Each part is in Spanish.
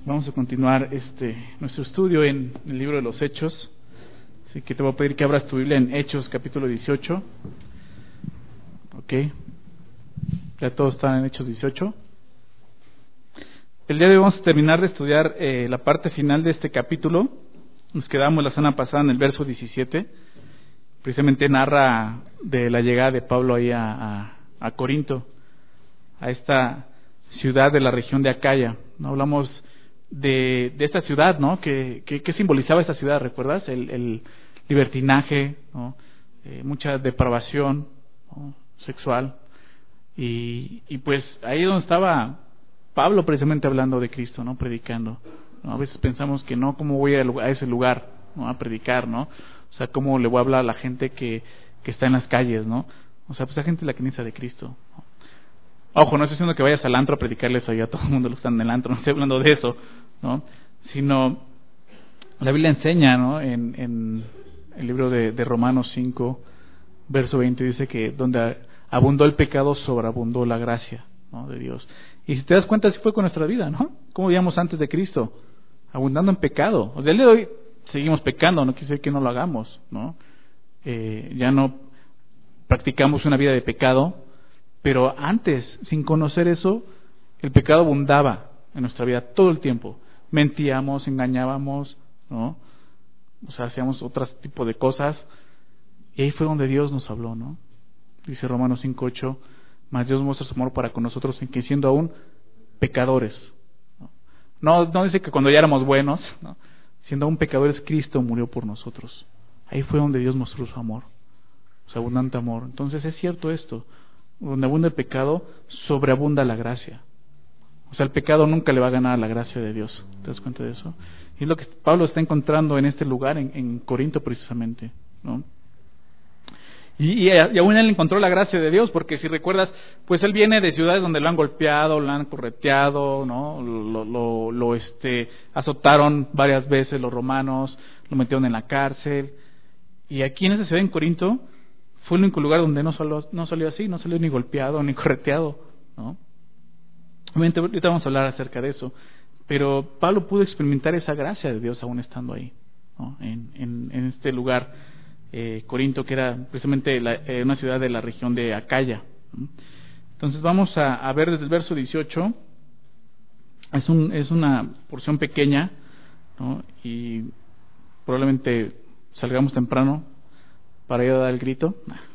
Vamos a continuar nuestro estudio en el libro de los Hechos. Así que te voy a pedir que abras tu Biblia en Hechos capítulo 18. Ok. Ya todos están en Hechos 18. El día de hoy vamos a terminar de estudiar la parte final de este capítulo. Nos quedamos la semana pasada en el verso 17. Precisamente narra de la llegada de Pablo ahí a Corinto, a esta ciudad de la región de Acaya. ¿No? Hablamos de esta ciudad, ¿no? ¿Qué simbolizaba esta ciudad? ¿Recuerdas? El libertinaje, ¿no? Mucha depravación, ¿no? Sexual. Y pues ahí donde estaba Pablo precisamente hablando de Cristo, ¿no? Predicando, ¿no? A veces pensamos que no, ¿cómo voy a ese lugar, ¿no? A predicar, ¿no? O sea, ¿cómo le voy a hablar a la gente que está en las calles, ¿no? O sea, pues la gente es la que necesita de Cristo, ¿no? Ojo, no estoy diciendo que vayas al antro a predicarles ahí a todo el mundo los que están en el antro, no estoy hablando de eso, ¿no? Sino, la Biblia enseña, ¿no? En el libro de Romanos 5, verso 20, dice que donde abundó el pecado, sobreabundó la gracia, ¿no? De Dios. Y si te das cuenta, así fue con nuestra vida, ¿no? ¿Cómo vivíamos antes de Cristo? Abundando en pecado. O sea, el día de hoy seguimos pecando, no quiere decir que no lo hagamos, ¿no? Ya no practicamos una vida de pecado, pero antes, sin conocer eso, el pecado abundaba en nuestra vida todo el tiempo. Mentíamos, engañábamos, ¿no? O sea, hacíamos otro tipo de cosas. Y ahí fue donde Dios nos habló, ¿no? Dice Romanos 5:8, mas Dios muestra su amor para con nosotros en que siendo aún pecadores, ¿no? No dice que cuando ya éramos buenos, ¿no? Siendo aún pecadores, Cristo murió por nosotros. Ahí fue donde Dios mostró su amor, su abundante amor. Entonces es cierto esto. Donde abunda el pecado, sobreabunda la gracia. O sea, el pecado nunca le va a ganar a la gracia de Dios. ¿Te das cuenta de eso? Y es lo que Pablo está encontrando en este lugar, en Corinto precisamente, ¿no? Y aún él encontró la gracia de Dios, porque si recuerdas, pues él viene de ciudades donde lo han golpeado, lo han correteado, ¿no? Lo azotaron varias veces los romanos, lo metieron en la cárcel. Y aquí en esa ciudad, en Corinto, fue el único lugar donde no salió así, no salió ni golpeado ni correteado, ¿no? Obviamente ahorita vamos a hablar acerca de eso, pero Pablo pudo experimentar esa gracia de Dios aún estando ahí, ¿no? En este lugar, Corinto, que era precisamente una ciudad de la región de Acaya, ¿no? Entonces vamos a ver desde el verso 18, es una porción pequeña, ¿no? Y probablemente salgamos temprano para ir a dar el grito.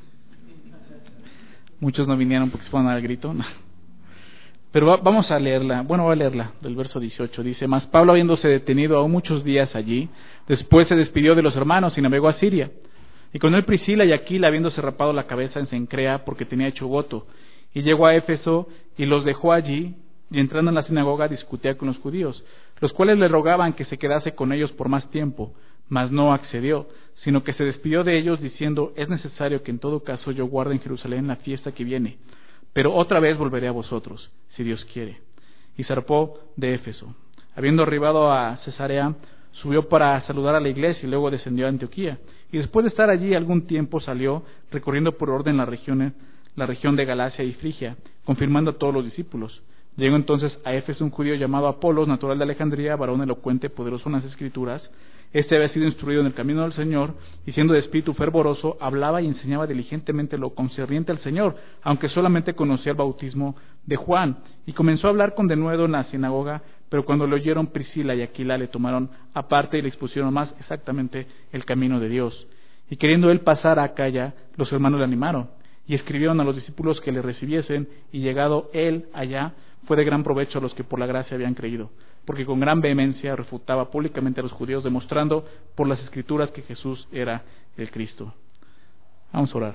Muchos no vinieron porque se fueron a dar el grito. Pero vamos a leerla. Bueno, voy a leerla del verso 18. Dice: mas Pablo, habiéndose detenido aún muchos días allí, después se despidió de los hermanos y navegó a Siria. Y con él Priscila y Aquila, habiéndose rapado la cabeza en Cencrea porque tenía hecho voto. Y llegó a Éfeso y los dejó allí, y entrando en la sinagoga discutía con los judíos, los cuales le rogaban que se quedase con ellos por más tiempo. Mas no accedió, sino que se despidió de ellos diciendo: es necesario que en todo caso yo guarde en Jerusalén la fiesta que viene, pero otra vez volveré a vosotros, si Dios quiere. Y zarpó de Éfeso. Habiendo arribado a Cesarea, subió para saludar a la iglesia y luego descendió a Antioquía. Y después de estar allí algún tiempo salió, recorriendo por orden la región de Galacia y Frigia, confirmando a todos los discípulos. Llegó entonces a Éfeso un judío llamado Apolos, natural de Alejandría, varón elocuente, poderoso en las Escrituras. Este había sido instruido en el camino del Señor, y siendo de espíritu fervoroso, hablaba y enseñaba diligentemente lo concerniente al Señor, aunque solamente conocía el bautismo de Juan. Y comenzó a hablar con denuedo en la sinagoga, pero cuando lo oyeron Priscila y Aquila le tomaron aparte y le expusieron más exactamente el camino de Dios. Y queriendo él pasar a Acaya, los hermanos le animaron, y escribieron a los discípulos que le recibiesen, y llegado él allá, fue de gran provecho a los que por la gracia habían creído, porque con gran vehemencia refutaba públicamente a los judíos, demostrando por las Escrituras que Jesús era el Cristo. Vamos a orar.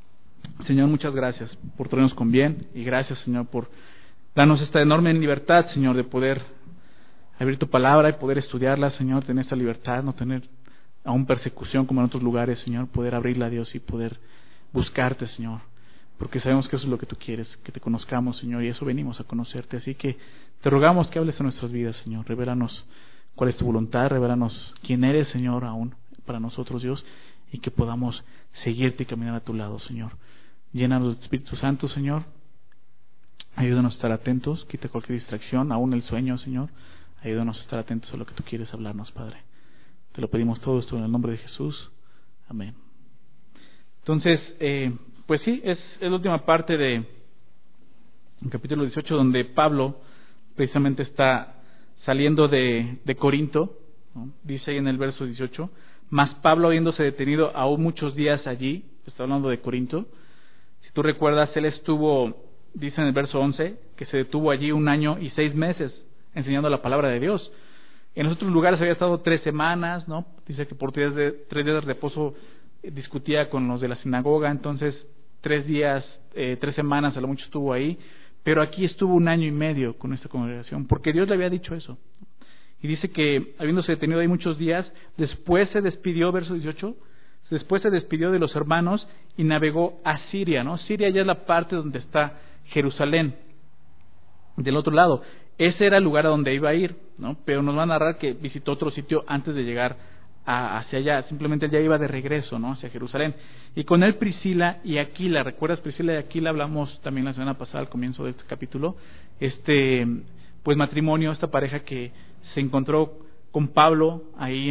Señor, muchas gracias por traernos con bien, y gracias, Señor, por darnos esta enorme libertad, Señor, de poder abrir tu palabra y poder estudiarla, Señor, tener esta libertad, no tener aún persecución como en otros lugares, Señor, poder abrirla a Dios y poder buscarte, Señor, porque sabemos que eso es lo que tú quieres, que te conozcamos, Señor, y eso venimos a conocerte. Así que te rogamos que hables a nuestras vidas, Señor. Revélanos cuál es tu voluntad, revélanos quién eres, Señor, aún para nosotros, Dios, y que podamos seguirte y caminar a tu lado, Señor. Llénanos del Espíritu Santo, Señor. Ayúdanos a estar atentos, quita cualquier distracción, aún el sueño, Señor. Ayúdanos a estar atentos a lo que tú quieres hablarnos, Padre. Te lo pedimos todo esto en el nombre de Jesús. Amén. Entonces, pues sí, es la última parte de capítulo 18, donde Pablo precisamente está saliendo de Corinto, ¿no? Dice ahí en el verso 18, mas Pablo, habiéndose detenido aún muchos días allí, está hablando de Corinto. Si tú recuerdas, él estuvo, dice en el verso 11, que se detuvo allí 1 año y 6 meses enseñando la palabra de Dios. En los otros lugares había estado 3 semanas, ¿no? Dice que por 3 días de reposo discutía con los de la sinagoga, entonces 3 semanas a lo mucho estuvo ahí, pero aquí estuvo 1 año y medio con esta congregación, porque Dios le había dicho eso. Y dice que habiéndose detenido ahí muchos días, después se despidió, verso 18, después se despidió de los hermanos y navegó a Siria, ¿no? Siria ya es la parte donde está Jerusalén, del otro lado. Ese era el lugar a donde iba a ir, ¿no? Pero nos va a narrar que visitó otro sitio antes de llegar hacia allá. Simplemente él ya iba de regreso, ¿no? Hacia Jerusalén. Y con él Priscila y Aquila. ¿Recuerdas Priscila y Aquila? Hablamos también la semana pasada al comienzo de este capítulo. Pues matrimonio, esta pareja que se encontró con Pablo ahí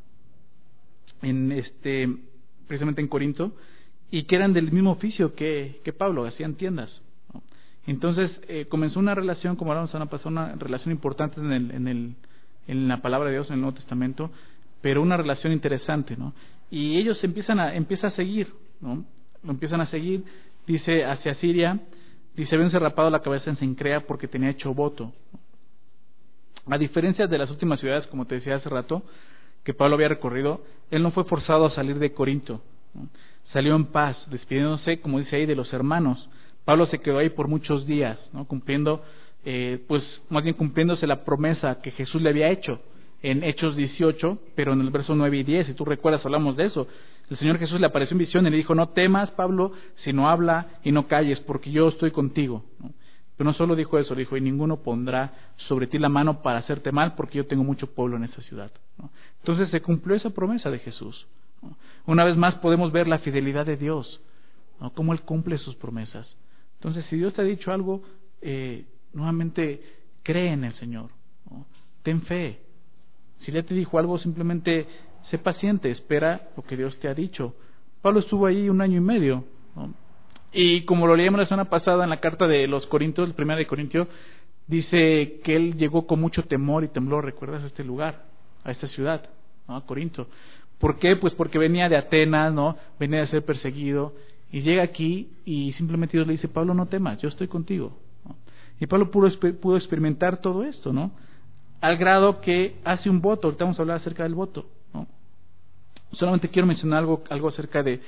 precisamente en Corinto, y que eran del mismo oficio que Pablo, hacían tiendas, ¿no? Entonces comenzó una relación, como hablamos la semana pasada, una relación importante en la palabra de Dios en el Nuevo Testamento, pero una relación interesante, ¿no? Y ellos empiezan a seguir, ¿no? Lo empiezan a seguir, dice, hacia Siria, dice, habíanse rapado la cabeza en Cencrea porque tenía hecho voto. A diferencia de las últimas ciudades, como te decía hace rato, que Pablo había recorrido, él no fue forzado a salir de Corinto, ¿no? Salió en paz, despidiéndose, como dice ahí, de los hermanos. Pablo se quedó ahí por muchos días, ¿no? Cumpliéndose la promesa que Jesús le había hecho en Hechos 18, pero en el verso 9 y 10, si tú recuerdas, hablamos de eso. El Señor Jesús le apareció en visión y le dijo, no temas, Pablo, sino habla y no calles, porque yo estoy contigo, ¿no? Pero no solo dijo eso, dijo, y ninguno pondrá sobre ti la mano para hacerte mal, porque yo tengo mucho pueblo en esa ciudad, ¿no? Entonces se cumplió esa promesa de Jesús, ¿no? Una vez más podemos ver la fidelidad de Dios, ¿no? Cómo Él cumple sus promesas. Entonces, si Dios te ha dicho algo, nuevamente cree en el Señor, ¿no? Ten fe. Si ya te dijo algo, simplemente sé paciente, espera lo que Dios te ha dicho. Pablo estuvo ahí 1 año y medio, ¿no? Y como lo leíamos la semana pasada en la carta de los Corintios, el 1 de Corintios, dice que él llegó con mucho temor y temblor, ¿recuerdas este lugar? A esta ciudad, ¿no? A Corinto. ¿Por qué? Pues porque venía de Atenas, ¿no? Venía de ser perseguido, y llega aquí y simplemente Dios le dice, Pablo, no temas, yo estoy contigo, ¿no? Y Pablo pudo experimentar todo esto, ¿no? Al grado que hace un voto. Ahorita vamos a hablar acerca del voto, ¿no? Solamente quiero mencionar algo acerca de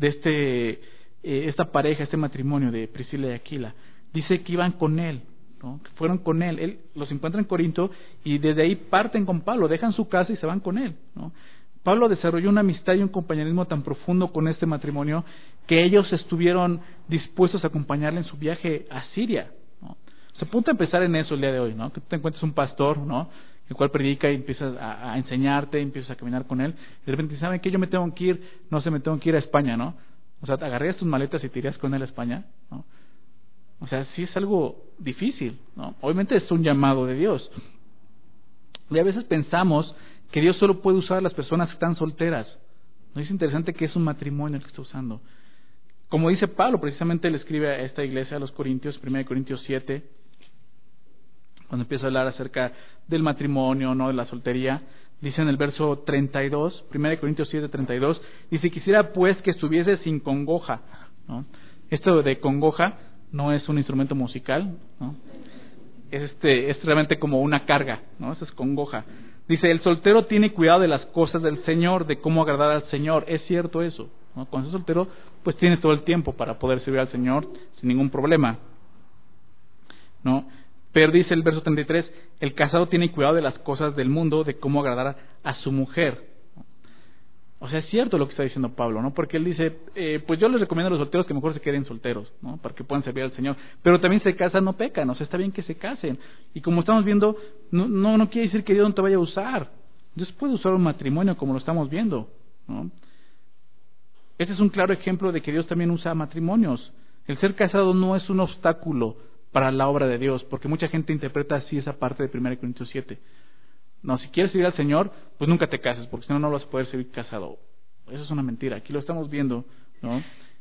esta pareja, este matrimonio de Priscila y Aquila. Dice que iban con él, ¿no? Que fueron con él. Él los encuentra en Corinto y desde ahí parten con Pablo, dejan su casa y se van con él, ¿no? Pablo desarrolló una amistad y un compañerismo tan profundo con este matrimonio que ellos estuvieron dispuestos a acompañarle en su viaje a Siria, ¿no? Se apunta a empezar en eso el día de hoy, ¿no? Que tú te encuentres un pastor, ¿no? El cual predica y empiezas a enseñarte, empiezas a caminar con él. Y de repente, ¿saben qué? Yo me tengo que ir, no sé, me tengo que ir a España, ¿no? O sea, te agarrarías tus maletas y te irías con él a España, ¿no? O sea, sí es algo difícil, ¿no? Obviamente es un llamado de Dios. Y a veces pensamos que Dios solo puede usar a las personas que están solteras. ¿No es interesante que es un matrimonio el que está usando? Como dice Pablo, precisamente él escribe a esta iglesia, a los Corintios, 1 Corintios 7, cuando empieza a hablar acerca del matrimonio, no de la soltería, dice en el verso 32, 1 Corintios 7, 32, dice, quisiera pues que estuviese sin congoja, ¿no? Esto de congoja no es un instrumento musical, ¿no? Es realmente como una carga, ¿no? Eso es congoja. Dice, el soltero tiene cuidado de las cosas del Señor, de cómo agradar al Señor. Es cierto eso, ¿no? Cuando estás soltero, pues tienes todo el tiempo para poder servir al Señor sin ningún problema, ¿no? Pero dice el verso 33, el casado tiene cuidado de las cosas del mundo, de cómo agradar a su mujer. O sea, es cierto lo que está diciendo Pablo, ¿no? Porque él dice, pues yo les recomiendo a los solteros que mejor se queden solteros, ¿no? Para que puedan servir al Señor. Pero también se casan, no pecan, o sea, está bien que se casen. Y como estamos viendo, no quiere decir que Dios no te vaya a usar. Dios puede usar un matrimonio como lo estamos viendo, ¿no? Este es un claro ejemplo de que Dios también usa matrimonios. El ser casado no es un obstáculo para la obra de Dios, porque mucha gente interpreta así esa parte de 1 Corintios 7. No, si quieres servir al Señor, pues nunca te cases, porque si no, no vas a poder servir casado. Eso es una mentira. Aquí lo estamos viendo, ¿no?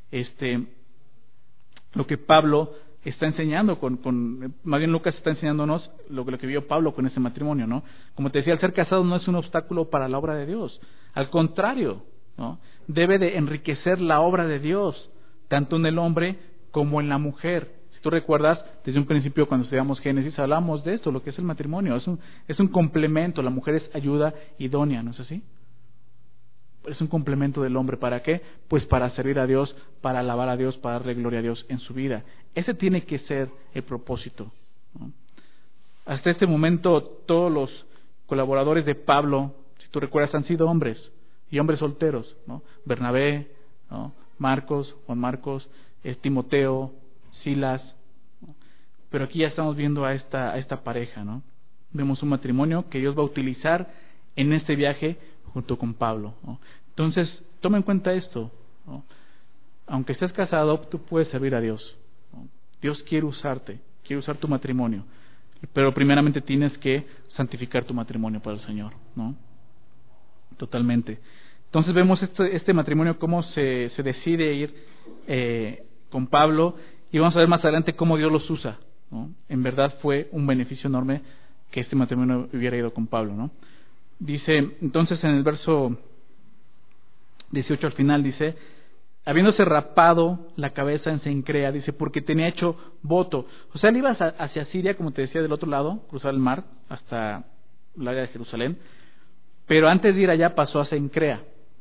Lo que Pablo está enseñando más bien Lucas está enseñándonos lo que vio Pablo con ese matrimonio, ¿no? Como te decía, el ser casado no es un obstáculo para la obra de Dios. Al contrario, ¿no? Debe de enriquecer la obra de Dios, tanto en el hombre como en la mujer. Si tú recuerdas, desde un principio cuando estudiamos Génesis, hablamos de esto, lo que es el matrimonio. Es un complemento, la mujer es ayuda idónea, ¿no es así? Es un complemento del hombre. ¿Para qué? Pues para servir a Dios, para alabar a Dios, para darle gloria a Dios en su vida. Ese tiene que ser el propósito, ¿no? Hasta este momento, todos los colaboradores de Pablo, si tú recuerdas, han sido hombres, y hombres solteros, ¿no? Bernabé, ¿no? Juan Marcos, Timoteo, Silas, ¿no? Pero aquí ya estamos viendo a esta pareja, ¿no? Vemos un matrimonio que Dios va a utilizar en este viaje junto con Pablo, ¿no? Entonces, toma en cuenta esto, ¿no? Aunque estés casado, tú puedes servir a Dios, ¿no? Dios quiere usarte, quiere usar tu matrimonio, pero primeramente tienes que santificar tu matrimonio para el Señor, ¿no? Totalmente. Entonces vemos este matrimonio, cómo se decide ir con Pablo, y vamos a ver más adelante cómo Dios los usa, ¿no? En verdad fue un beneficio enorme que este matrimonio hubiera ido con Pablo, ¿no? Dice, entonces en el verso 18 al final dice, habiéndose rapado la cabeza en Cencrea, dice, porque tenía hecho voto. O sea, él iba hacia Siria, como te decía, del otro lado, cruzar el mar hasta el área de Jerusalén, pero antes de ir allá pasó a Cencrea.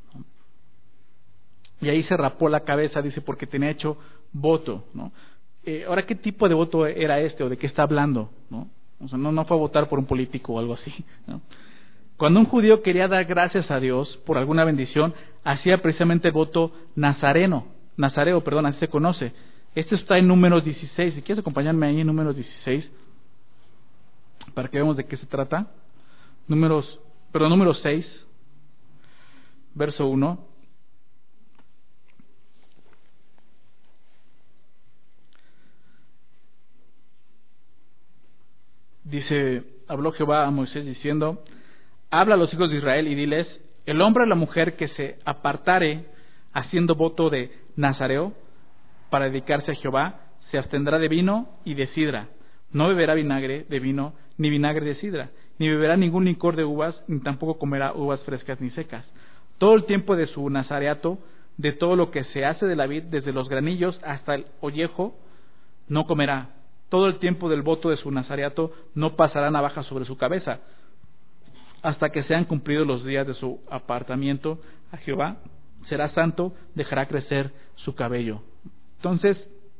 Y ahí se rapó la cabeza, dice, porque tenía hecho voto, ¿no? Ahora, ¿qué tipo de voto era este o de qué está hablando, ¿no? O sea, no fue a votar por un político o algo así, ¿no? Cuando un judío quería dar gracias a Dios por alguna bendición, hacía precisamente el voto nazareo, así se conoce. Esto está en Números 16. Si quieres acompañarme ahí en Números 16, para que veamos de qué se trata. Número 6, verso 1. Dice, habló Jehová a Moisés diciendo, habla a los hijos de Israel y diles, el hombre o la mujer que se apartare haciendo voto de nazareo para dedicarse a Jehová, se abstendrá de vino y de sidra. No beberá vinagre de vino, ni vinagre de sidra, ni beberá ningún licor de uvas, ni tampoco comerá uvas frescas ni secas. Todo el tiempo de su nazareato, de todo lo que se hace de la vid, desde los granillos hasta el ollejo, no comerá. Todo el tiempo del voto de su nazareato no pasará navaja sobre su cabeza, hasta que sean cumplidos los días de su apartamiento a Jehová. Será santo, dejará crecer su cabello. Entonces,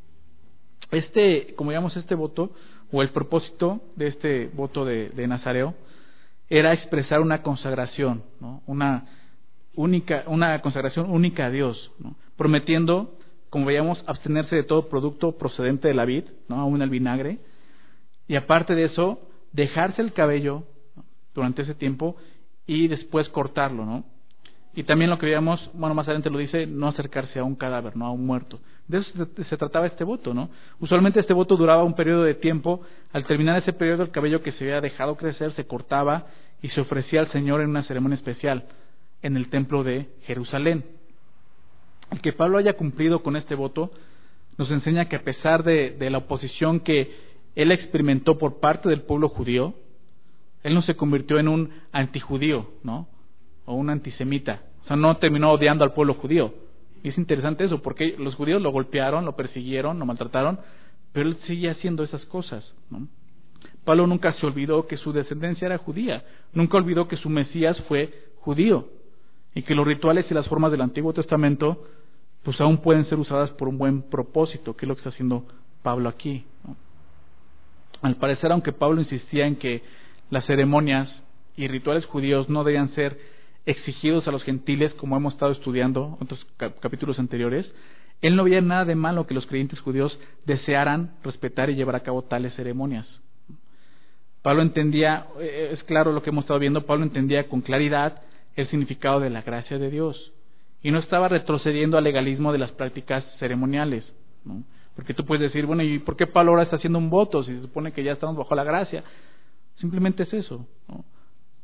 como llamamos este voto, o el propósito de este voto de nazareo, era expresar una consagración, ¿no? Una consagración única a Dios, ¿no? Prometiendo, como veíamos, abstenerse de todo producto procedente de la vid, ¿no? Aún el vinagre, y aparte de eso, dejarse el cabello, ¿no? Durante ese tiempo, y después cortarlo, ¿no? Y también lo que veíamos, más adelante lo dice, no acercarse a un cadáver, no a un muerto. De eso se trataba este voto, ¿no? Usualmente este voto duraba un periodo de tiempo. Al terminar ese periodo, el cabello que se había dejado crecer se cortaba y se ofrecía al Señor en una ceremonia especial en el templo de Jerusalén. El que Pablo haya cumplido con este voto nos enseña que a pesar de la oposición que él experimentó por parte del pueblo judío, él no se convirtió en un antijudío, ¿no? O un antisemita. O sea, no terminó odiando al pueblo judío. Y es interesante eso, porque los judíos lo golpearon, lo persiguieron, lo maltrataron, pero él seguía haciendo esas cosas, ¿no? Pablo nunca se olvidó que su descendencia era judía, nunca olvidó que su Mesías fue judío, y que los rituales y las formas del Antiguo Testamento pues aún pueden ser usadas por un buen propósito, que es lo que está haciendo Pablo aquí, ¿no? Al parecer, aunque Pablo insistía en que las ceremonias y rituales judíos no debían ser exigidos a los gentiles, como hemos estado estudiando en otros capítulos anteriores, él no veía nada de malo que los creyentes judíos desearan respetar y llevar a cabo tales ceremonias. Pablo entendía, es claro lo que hemos estado viendo, Pablo entendía con claridad el significado de la gracia de Dios y no estaba retrocediendo al legalismo de las prácticas ceremoniales, ¿no? Porque tú puedes decir, bueno, ¿y por qué Pablo ahora está haciendo un voto si se supone que ya estamos bajo la gracia? Simplemente es eso, ¿no?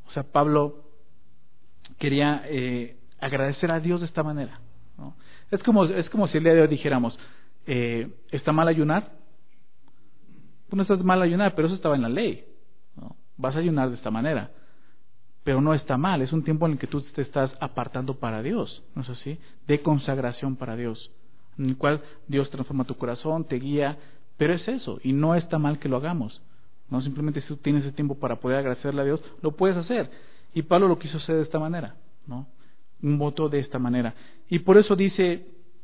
O sea, Pablo quería agradecer a Dios de esta manera, ¿no? Es como si el día de hoy dijéramos, ¿está mal ayunar? Pues no está mal ayunar, pero eso estaba en la ley, ¿no? Vas a ayunar de esta manera, pero no está mal. Es un tiempo en el que tú te estás apartando para Dios, ¿no es así? De consagración para Dios, en el cual Dios transforma tu corazón, te guía, pero es eso, y no está mal que lo hagamos, ¿no? Simplemente si tú tienes ese tiempo para poder agradecerle a Dios, lo puedes hacer. Y Pablo lo quiso hacer de esta manera, ¿no? Un voto de esta manera. Y por eso dice,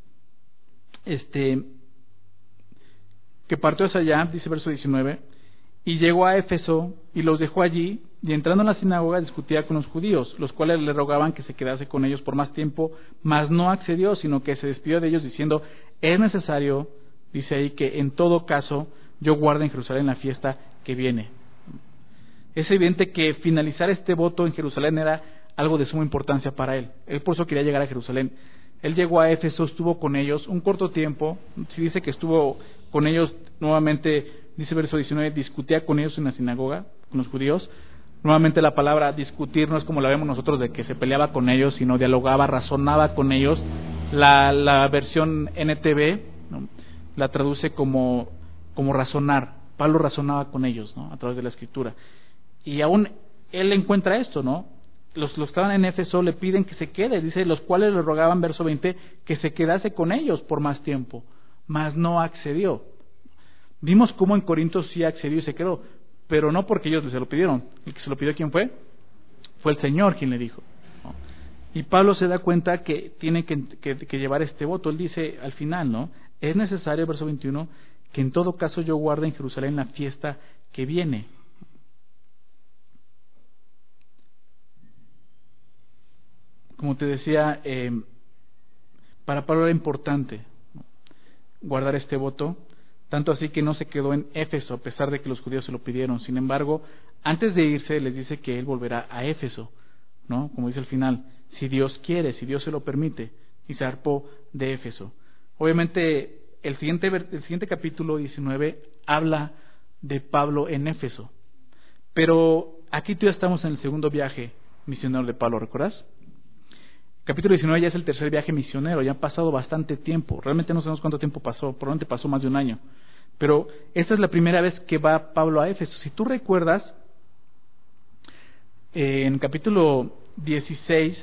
que partió hacia allá, dice verso 19, y llegó a Éfeso y los dejó allí, y entrando en la sinagoga discutía con los judíos, los cuales le rogaban que se quedase con ellos por más tiempo, mas no accedió, sino que se despidió de ellos diciendo, es necesario, dice ahí, que en todo caso yo guarde en Jerusalén la fiesta que viene. Es evidente que finalizar este voto en Jerusalén era algo de suma importancia para él. Él por eso quería llegar a Jerusalén. Él llegó a Éfeso, estuvo con ellos un corto tiempo. Si dice que estuvo con ellos nuevamente, dice verso 19, discutía con ellos en la sinagoga, con los judíos. Nuevamente la palabra discutir no es como la vemos nosotros de que se peleaba con ellos, sino dialogaba, razonaba con ellos. La versión NTV, ¿no?, la traduce como razonar. Pablo razonaba con ellos, ¿no?, a través de la Escritura. Y aún él encuentra esto, ¿no? Los que estaban en Éfeso le piden que se quede, dice, los cuales le rogaban, verso 20, que se quedase con ellos por más tiempo, mas no accedió. Vimos cómo en Corinto sí accedió y se quedó, pero no porque ellos se lo pidieron. El que se lo pidió, ¿quién fue? Fue el Señor quien le dijo, ¿no? Y Pablo se da cuenta que tiene que llevar este voto. Él dice al final, ¿no? Es necesario, verso 21, que en todo caso yo guarde en Jerusalén la fiesta que viene. Como te decía, para Pablo era importante, ¿no?, guardar este voto, tanto así que no se quedó en Éfeso a pesar de que los judíos se lo pidieron. Sin embargo, antes de irse les dice que él volverá a Éfeso, ¿no? Como dice al final, si Dios quiere, si Dios se lo permite, y se zarpó de Éfeso. Obviamente el siguiente capítulo 19 habla de Pablo en Éfeso, pero aquí tú ya estamos en el segundo viaje misionero de Pablo, ¿recuerdas? Capítulo 19 ya es el tercer viaje misionero, ya ha pasado bastante tiempo. Realmente no sabemos cuánto tiempo pasó, probablemente pasó más de un año. Pero esta es la primera vez que va Pablo a Éfeso. Si tú recuerdas, en capítulo 16,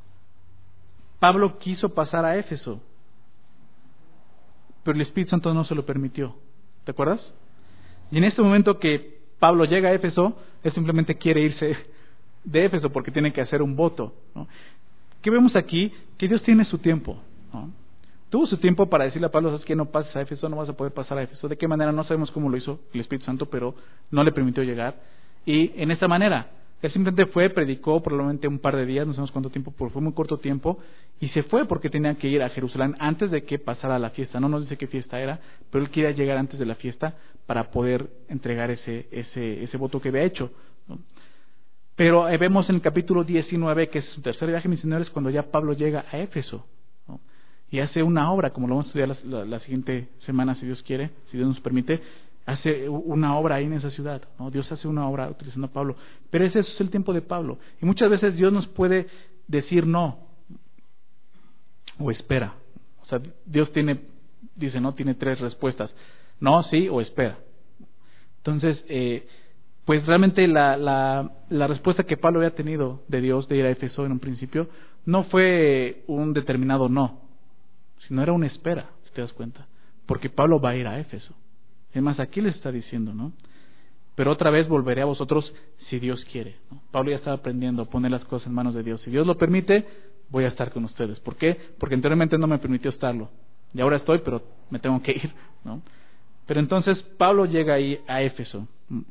Pablo quiso pasar a Éfeso, pero el Espíritu Santo no se lo permitió. ¿Te acuerdas? Y en este momento que Pablo llega a Éfeso, él simplemente quiere irse de Éfeso porque tiene que hacer un voto, ¿no? ¿Qué vemos aquí? Que Dios tiene su tiempo, ¿no? Tuvo su tiempo para decirle a Pablo, ¿sabes qué? No pases a Éfeso, no vas a poder pasar a Éfeso. ¿De qué manera? No sabemos cómo lo hizo el Espíritu Santo, pero no le permitió llegar. Y en esta manera, él simplemente fue, predicó probablemente un par de días, no sabemos cuánto tiempo, pero fue muy corto tiempo, y se fue porque tenía que ir a Jerusalén antes de que pasara la fiesta. No nos dice qué fiesta era, pero él quería llegar antes de la fiesta para poder entregar ese voto que había hecho, ¿no? Pero vemos en el capítulo 19 que es su tercer viaje misionero, es cuando ya Pablo llega a Éfeso, ¿no?, y hace una obra, como lo vamos a estudiar la siguiente semana, si Dios quiere, si Dios nos permite, hace una obra ahí en esa ciudad, ¿no? Dios hace una obra utilizando a Pablo, pero eso es el tiempo de Pablo, y muchas veces Dios nos puede decir no, o espera. O sea, Dios tiene tres respuestas, no, sí o espera. Entonces, pues realmente la respuesta que Pablo había tenido de Dios de ir a Éfeso en un principio no fue un determinado no, sino era una espera, si te das cuenta, porque Pablo va a ir a Éfeso. Es más, aquí les está diciendo, ¿no? Pero otra vez volveré a vosotros si Dios quiere, ¿no? Pablo ya estaba aprendiendo a poner las cosas en manos de Dios. Si Dios lo permite, voy a estar con ustedes. ¿Por qué? Porque anteriormente no me permitió estarlo. Y ahora estoy, pero me tengo que ir, ¿no? Pero entonces Pablo llega ahí a Éfeso.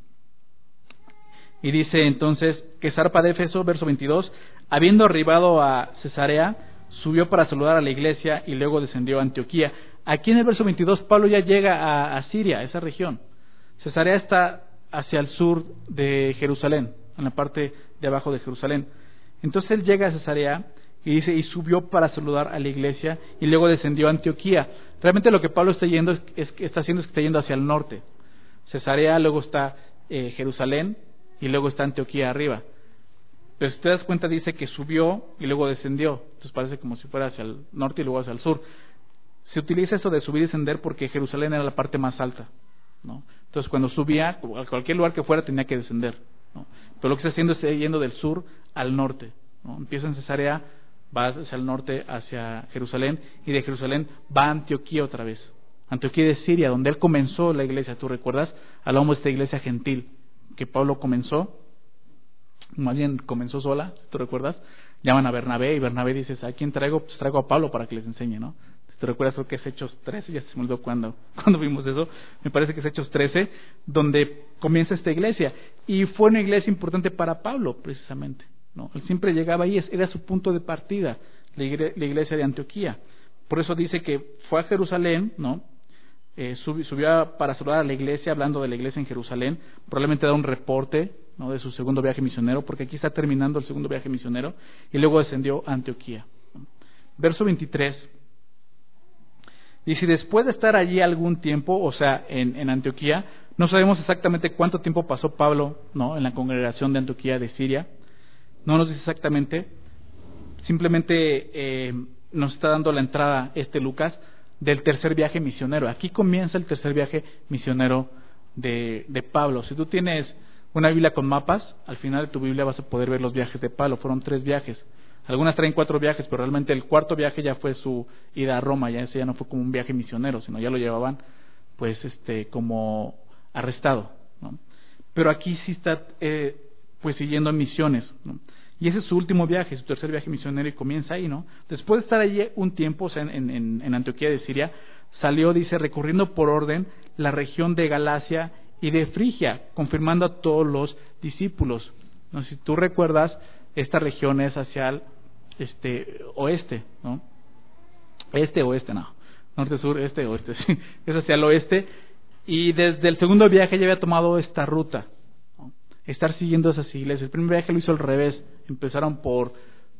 Y dice entonces que zarpa de Éfeso, verso 22, habiendo arribado a Cesarea, subió para saludar a la iglesia y luego descendió a Antioquía. Aquí en el verso 22 Pablo ya llega a Siria, esa región. Cesarea está hacia el sur de Jerusalén, en la parte de abajo de Jerusalén. Entonces él llega a Cesarea y dice, y subió para saludar a la iglesia y luego descendió a Antioquía. Realmente lo que Pablo está haciendo es que está yendo hacia el norte. Cesarea, luego está Jerusalén, y luego está Antioquía arriba. pero si te das cuenta dice que subió y luego descendió. Entonces parece como si fuera hacia el norte y luego hacia el sur. Se utiliza eso de subir y descender porque Jerusalén era la parte más alta, ¿no? Entonces cuando subía, a cualquier lugar que fuera tenía que descender, ¿no? Pero lo que está haciendo es yendo del sur al norte, ¿no? Empieza en Cesarea, va hacia el norte, hacia Jerusalén, y de Jerusalén va a Antioquía otra vez. Antioquía de Siria, donde él comenzó la iglesia. ¿Tú recuerdas? Hablamos de esta iglesia gentil que Pablo comenzó, más bien comenzó sola, ¿tú recuerdas? Llaman a Bernabé y Bernabé dice: ¿a quién traigo? Pues traigo a Pablo para que les enseñe, ¿no? ¿Te recuerdas? Creo que es Hechos 13, ya se me olvidó cuando vimos eso, me parece que es Hechos 13, donde comienza esta iglesia. Y fue una iglesia importante para Pablo, precisamente, ¿no? Él siempre llegaba ahí, era su punto de partida, la iglesia de Antioquía. Por eso dice que fue a Jerusalén, ¿no? Subió para saludar a la iglesia, hablando de la iglesia en Jerusalén, probablemente da un reporte, ¿no?, de su segundo viaje misionero, porque aquí está terminando el segundo viaje misionero, y luego descendió a Antioquía. Verso 23. Y si después de estar allí algún tiempo, o sea, en Antioquía, no sabemos exactamente cuánto tiempo pasó Pablo, ¿no?, en la congregación de Antioquía de Siria, no nos dice exactamente, simplemente nos está dando la entrada Lucas del tercer viaje misionero. Aquí comienza el tercer viaje misionero de Pablo. Si tú tienes una Biblia con mapas, al final de tu Biblia vas a poder ver los viajes de Pablo. Fueron 3 viajes. Algunas traen 4 viajes, pero realmente el cuarto viaje ya fue su ida a Roma. Ya ese ya no fue como un viaje misionero, sino ya lo llevaban pues como arrestado, ¿no? Pero aquí sí está pues siguiendo misiones, ¿no? Y ese es su último viaje, su tercer viaje misionero, y comienza ahí, ¿no? Después de estar allí un tiempo, o sea, en Antioquía de Siria, salió, dice, recorriendo por orden la región de Galacia y de Frigia, confirmando a todos los discípulos. No sé si tú recuerdas, esta región es hacia el oeste, ¿no? Oeste, no. Norte, sur, oeste, sí. Es hacia el oeste. Y desde el segundo viaje ya había tomado esta ruta, ¿no? Estar siguiendo esas iglesias. El primer viaje lo hizo al revés. Empezaron por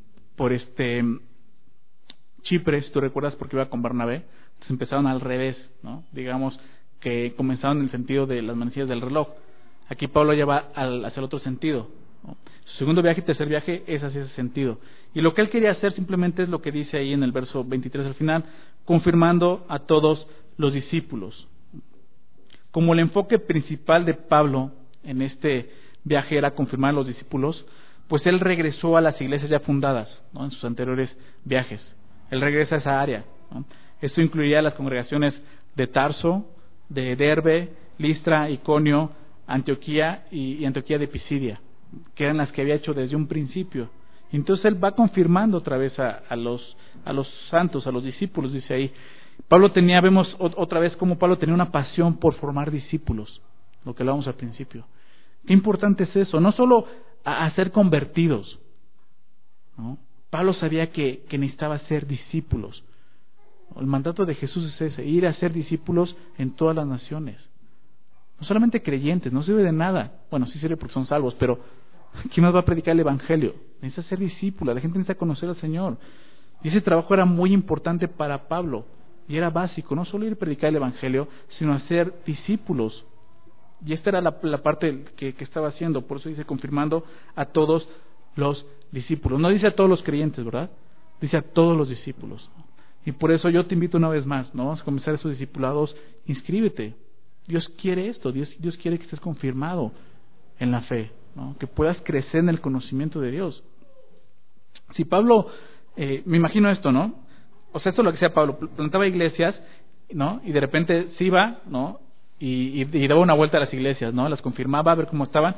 Chipre, si tú recuerdas, porque iba con Bernabé. Entonces empezaron al revés, ¿no? Digamos que comenzaron en el sentido de las manecillas del reloj. Aquí Pablo lleva hacia el otro sentido, ¿no? Su segundo viaje y tercer viaje es hacia ese sentido. Y lo que él quería hacer simplemente es lo que dice ahí en el verso 23 al final, confirmando a todos los discípulos. Como el enfoque principal de Pablo en este viaje era confirmar a los discípulos, pues él regresó a las iglesias ya fundadas, ¿no?, en sus anteriores viajes. Él regresa a esa área, ¿no? Esto incluiría las congregaciones de Tarso, de Derbe, Listra, Iconio, Antioquía y Antioquía de Pisidia, que eran las que había hecho desde un principio. Entonces él va confirmando otra vez a los santos, a los discípulos, dice ahí. Vemos otra vez cómo Pablo tenía una pasión por formar discípulos, lo que hablábamos al principio. Qué importante es eso, no solo a ser convertidos, ¿no? Pablo sabía que necesitaba ser discípulos. El mandato de Jesús es ese, ir a ser discípulos en todas las naciones. No solamente creyentes, no sirve de nada. Bueno, sí sirve porque son salvos, pero ¿quién nos va a predicar el Evangelio? Necesita ser discípulo, la gente necesita conocer al Señor. Y ese trabajo era muy importante para Pablo, y era básico, no solo ir a predicar el Evangelio, sino hacer discípulos. Y esta era la parte que estaba haciendo, por eso dice confirmando a todos los discípulos. No dice a todos los creyentes, ¿verdad? Dice a todos los discípulos. Y por eso yo te invito una vez más, ¿no? Vamos a comenzar esos discipulados, inscríbete. Dios quiere esto, Dios quiere que estés confirmado en la fe, ¿no? Que puedas crecer en el conocimiento de Dios. Si Pablo, me imagino esto, ¿no? O sea, esto es lo que hacía Pablo, plantaba iglesias, ¿no? Y de repente se iba, ¿no? Y daba una vuelta a las iglesias, ¿no? Las confirmaba a ver cómo estaban,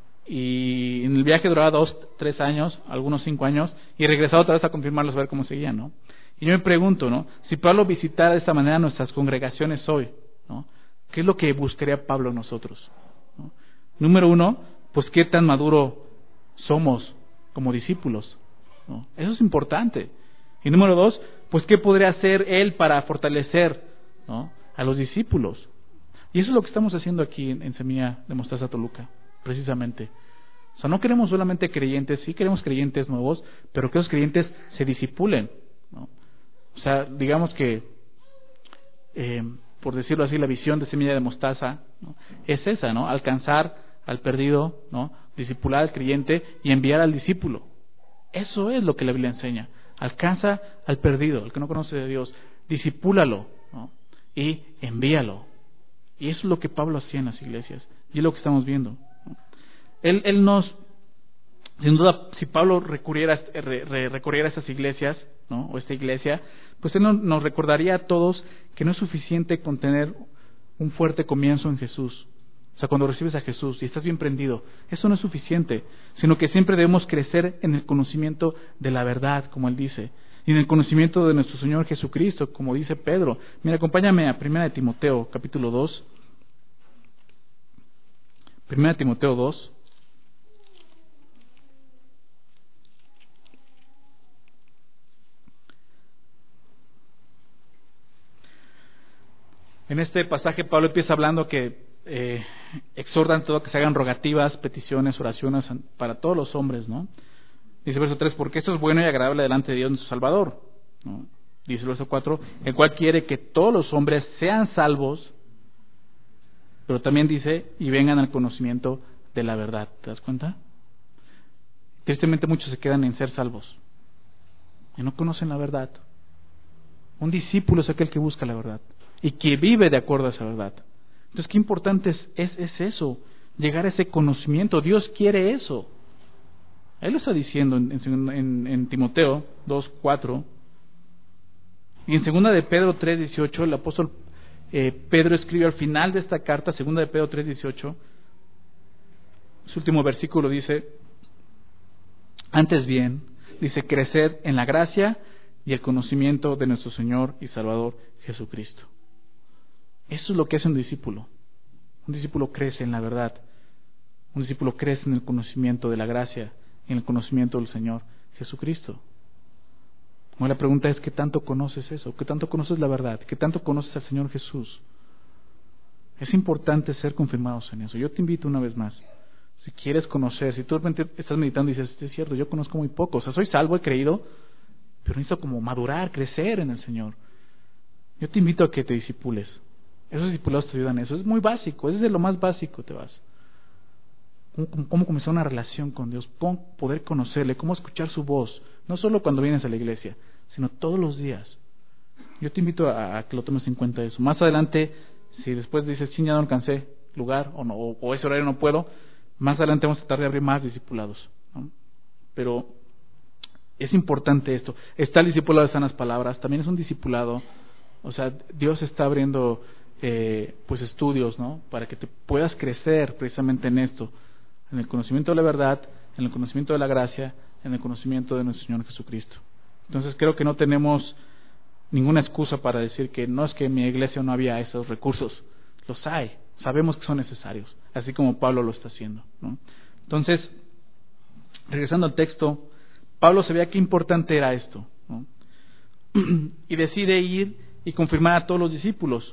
y en el viaje duraba 2, 3 años, algunos 5 años, y regresaba otra vez a confirmarlos, a ver cómo seguían, ¿no? Y yo me pregunto, ¿no? Si Pablo visitara de esta manera nuestras congregaciones hoy, ¿no?, ¿qué es lo que buscaría Pablo en nosotros, ¿no? Número 1, pues qué tan maduro somos como discípulos, ¿no? Eso es importante. Y número 2, pues qué podría hacer él para fortalecer, ¿no?, a los discípulos. Y eso es lo que estamos haciendo aquí en Semilla de Mostaza Toluca, precisamente. O sea, no queremos solamente creyentes, sí queremos creyentes nuevos, pero que esos creyentes se discipulen, ¿no? O sea, digamos que, por decirlo así, la visión de Semilla de Mostaza, ¿no?, es esa, ¿no? Alcanzar al perdido, ¿no?, discipular al creyente y enviar al discípulo. Eso es lo que la Biblia enseña. Alcanza al perdido, al que no conoce de Dios, discipúlalo, ¿no? Y envíalo. Y eso es lo que Pablo hacía en las iglesias, y es lo que estamos viendo, ¿no? Él nos, sin duda, si Pablo recorriera estas iglesias, ¿no? O esta iglesia, pues él nos recordaría a todos que no es suficiente con tener un fuerte comienzo en Jesús. O sea, cuando recibes a Jesús y estás bien prendido, eso no es suficiente, sino que siempre debemos crecer en el conocimiento de la verdad, como él dice, y en el conocimiento de nuestro Señor Jesucristo, como dice Pedro. Mira, acompáñame a 1 Timoteo, capítulo 2. 1 Timoteo 2. En este pasaje Pablo empieza hablando que exhortan todo que se hagan rogativas, peticiones, oraciones para todos los hombres, ¿no? Dice verso 3, porque esto es bueno y agradable delante de Dios nuestro Salvador, ¿no? Dice el verso 4, el cual quiere que todos los hombres sean salvos, pero también dice, y vengan al conocimiento de la verdad. ¿Te das cuenta? Tristemente muchos se quedan en ser salvos y no conocen la verdad. Un discípulo es aquel que busca la verdad y que vive de acuerdo a esa verdad. Entonces, qué importante es eso, llegar a ese conocimiento. Dios quiere eso. Él lo está diciendo en Timoteo 2:4, y en 2 de Pedro 3:18, el apóstol Pedro escribe al final de esta carta, 2 de Pedro 3:18, su último versículo dice, antes bien, dice, crecer en la gracia y el conocimiento de nuestro Señor y Salvador Jesucristo. Eso es lo que hace un discípulo. Un discípulo crece en la verdad. Un discípulo crece en el conocimiento de la gracia, en el conocimiento del Señor Jesucristo. Bueno, la pregunta es, ¿qué tanto conoces eso? ¿Qué tanto conoces la verdad? ¿Qué tanto conoces al Señor Jesús? Es importante ser confirmados en eso. Yo te invito una vez más. Si quieres conocer, si tú de repente estás meditando y dices, es cierto, yo conozco muy poco. O sea, soy salvo, he creído, pero necesito como madurar, crecer en el Señor. Yo te invito a que te discipules. Esos discipulados te ayudan a eso. Es muy básico, es de lo más básico te vas. Cómo comenzar una relación con Dios, cómo poder conocerle, cómo escuchar su voz, no solo cuando vienes a la iglesia, sino todos los días. Yo te invito a que lo tomes en cuenta eso. Más adelante, si después dices, sí, ya no alcancé lugar, o ese horario no puedo, más adelante vamos a tratar de abrir más discipulados, ¿no? Pero es importante esto. Está el discipulado de sanas palabras, también es un discipulado. O sea, Dios está abriendo pues estudios, ¿no? Para que te puedas crecer precisamente en esto, en el conocimiento de la verdad, en el conocimiento de la gracia, en el conocimiento de nuestro Señor Jesucristo. Entonces creo que no tenemos ninguna excusa para decir que no es que en mi iglesia no había esos recursos. Los hay, sabemos que son necesarios, así como Pablo lo está haciendo, ¿no? Entonces, regresando al texto, Pablo sabía qué importante era esto, ¿no? Y decide ir y confirmar a todos los discípulos.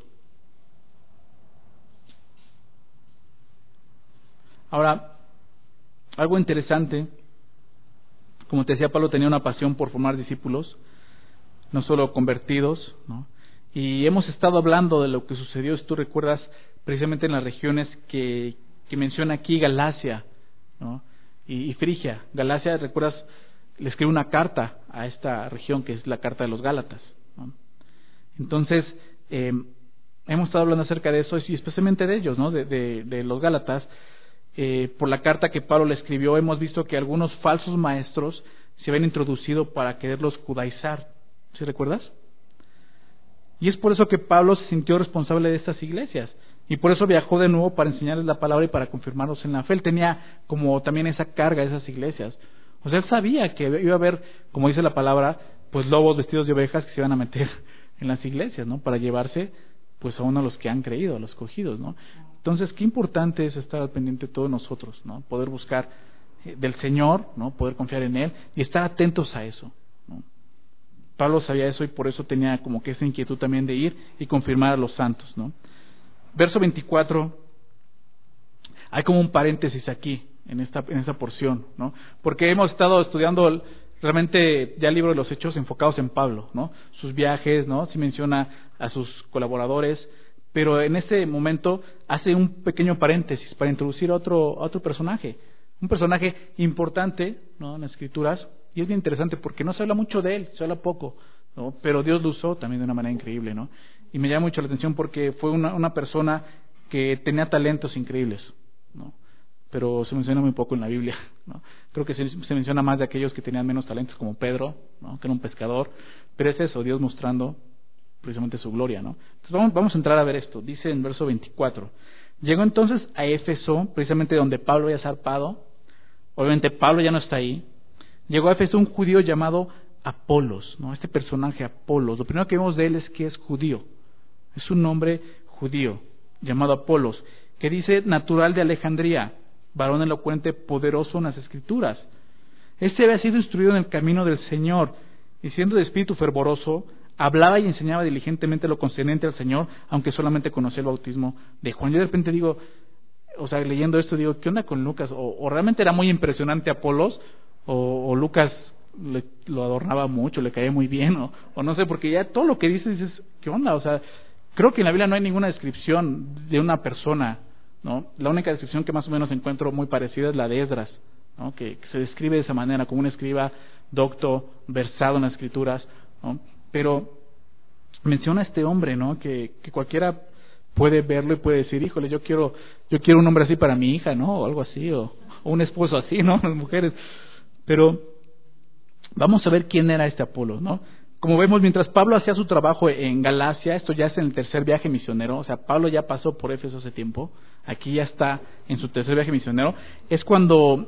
Ahora, algo interesante, como te decía, Pablo tenía una pasión por formar discípulos, no solo convertidos, ¿no? Y hemos estado hablando de lo que sucedió, si tú recuerdas, precisamente en las regiones que menciona aquí, Galacia, ¿no? Y Frigia. Galacia, recuerdas, le escribe una carta a esta región que es la carta de los Gálatas, ¿no? Entonces, hemos estado hablando acerca de eso y especialmente de ellos, ¿no? De los Gálatas. Por la carta que Pablo le escribió, hemos visto que algunos falsos maestros se habían introducido para quererlos judaizar. ¿Sí recuerdas? Y es por eso que Pablo se sintió responsable de estas iglesias. Y por eso viajó de nuevo para enseñarles la palabra y para confirmarlos en la fe. Él tenía como también esa carga de esas iglesias. O sea, él sabía que iba a haber, como dice la palabra, pues lobos vestidos de ovejas que se iban a meter en las iglesias, ¿no? Para llevarse pues a uno de los que han creído, a los escogidos, ¿no? Entonces, qué importante es estar al pendiente de todos nosotros, ¿no? Poder buscar del Señor, ¿no? Poder confiar en Él y estar atentos a eso, ¿no? Pablo sabía eso y por eso tenía como que esa inquietud también de ir y confirmar a los santos, ¿no? Verso 24, hay como un paréntesis aquí, en esta porción, ¿no? Porque hemos estado estudiando realmente ya el libro de los Hechos enfocados en Pablo, ¿no? Sus viajes, ¿no? Sí menciona a sus colaboradores, pero en este momento hace un pequeño paréntesis para introducir a otro personaje, un personaje importante, ¿no?, en las Escrituras, y es bien interesante porque no se habla mucho de él, se habla poco, ¿no?, pero Dios lo usó también de una manera increíble, ¿no? Y me llama mucho la atención porque fue una persona que tenía talentos increíbles, ¿no?, pero se menciona muy poco en la Biblia, ¿no? Creo que se menciona más de aquellos que tenían menos talentos, como Pedro, ¿no?, que era un pescador, pero es eso, Dios mostrando precisamente su gloria, ¿no? Entonces vamos a entrar a ver esto. Dice en verso 24, llegó entonces a Éfeso, precisamente donde Pablo había zarpado. Obviamente Pablo ya no está ahí. Llegó a Éfeso un judío llamado Apolos, ¿no? Este personaje Apolos, lo primero que vemos de él es que es judío, es un nombre judío llamado Apolos, que dice natural de Alejandría, varón elocuente, poderoso en las Escrituras. Este había sido instruido en el camino del Señor, y siendo de espíritu fervoroso, hablaba y enseñaba diligentemente lo concerniente al Señor, aunque solamente conocía el bautismo de Juan. Yo de repente digo, o sea, leyendo esto digo, ¿qué onda con Lucas? O realmente era muy impresionante Apolos, o Lucas lo adornaba mucho, le caía muy bien, o no sé, porque ya todo lo que dice dices, ¿qué onda? O sea, creo que en la Biblia no hay ninguna descripción de una persona, ¿no? La única descripción que más o menos encuentro muy parecida es la de Esdras, ¿no?, que se describe de esa manera, como un escriba docto, versado en las Escrituras, ¿no? Pero menciona a este hombre, ¿no?, que cualquiera puede verlo y puede decir, híjole, yo quiero un hombre así para mi hija, ¿no?, o algo así, o un esposo así, ¿no?, las mujeres. Pero vamos a ver quién era este Apolos, ¿no? Como vemos, mientras Pablo hacía su trabajo en Galacia, esto ya es en el tercer viaje misionero, o sea, Pablo ya pasó por Éfeso hace tiempo, aquí ya está en su tercer viaje misionero, es cuando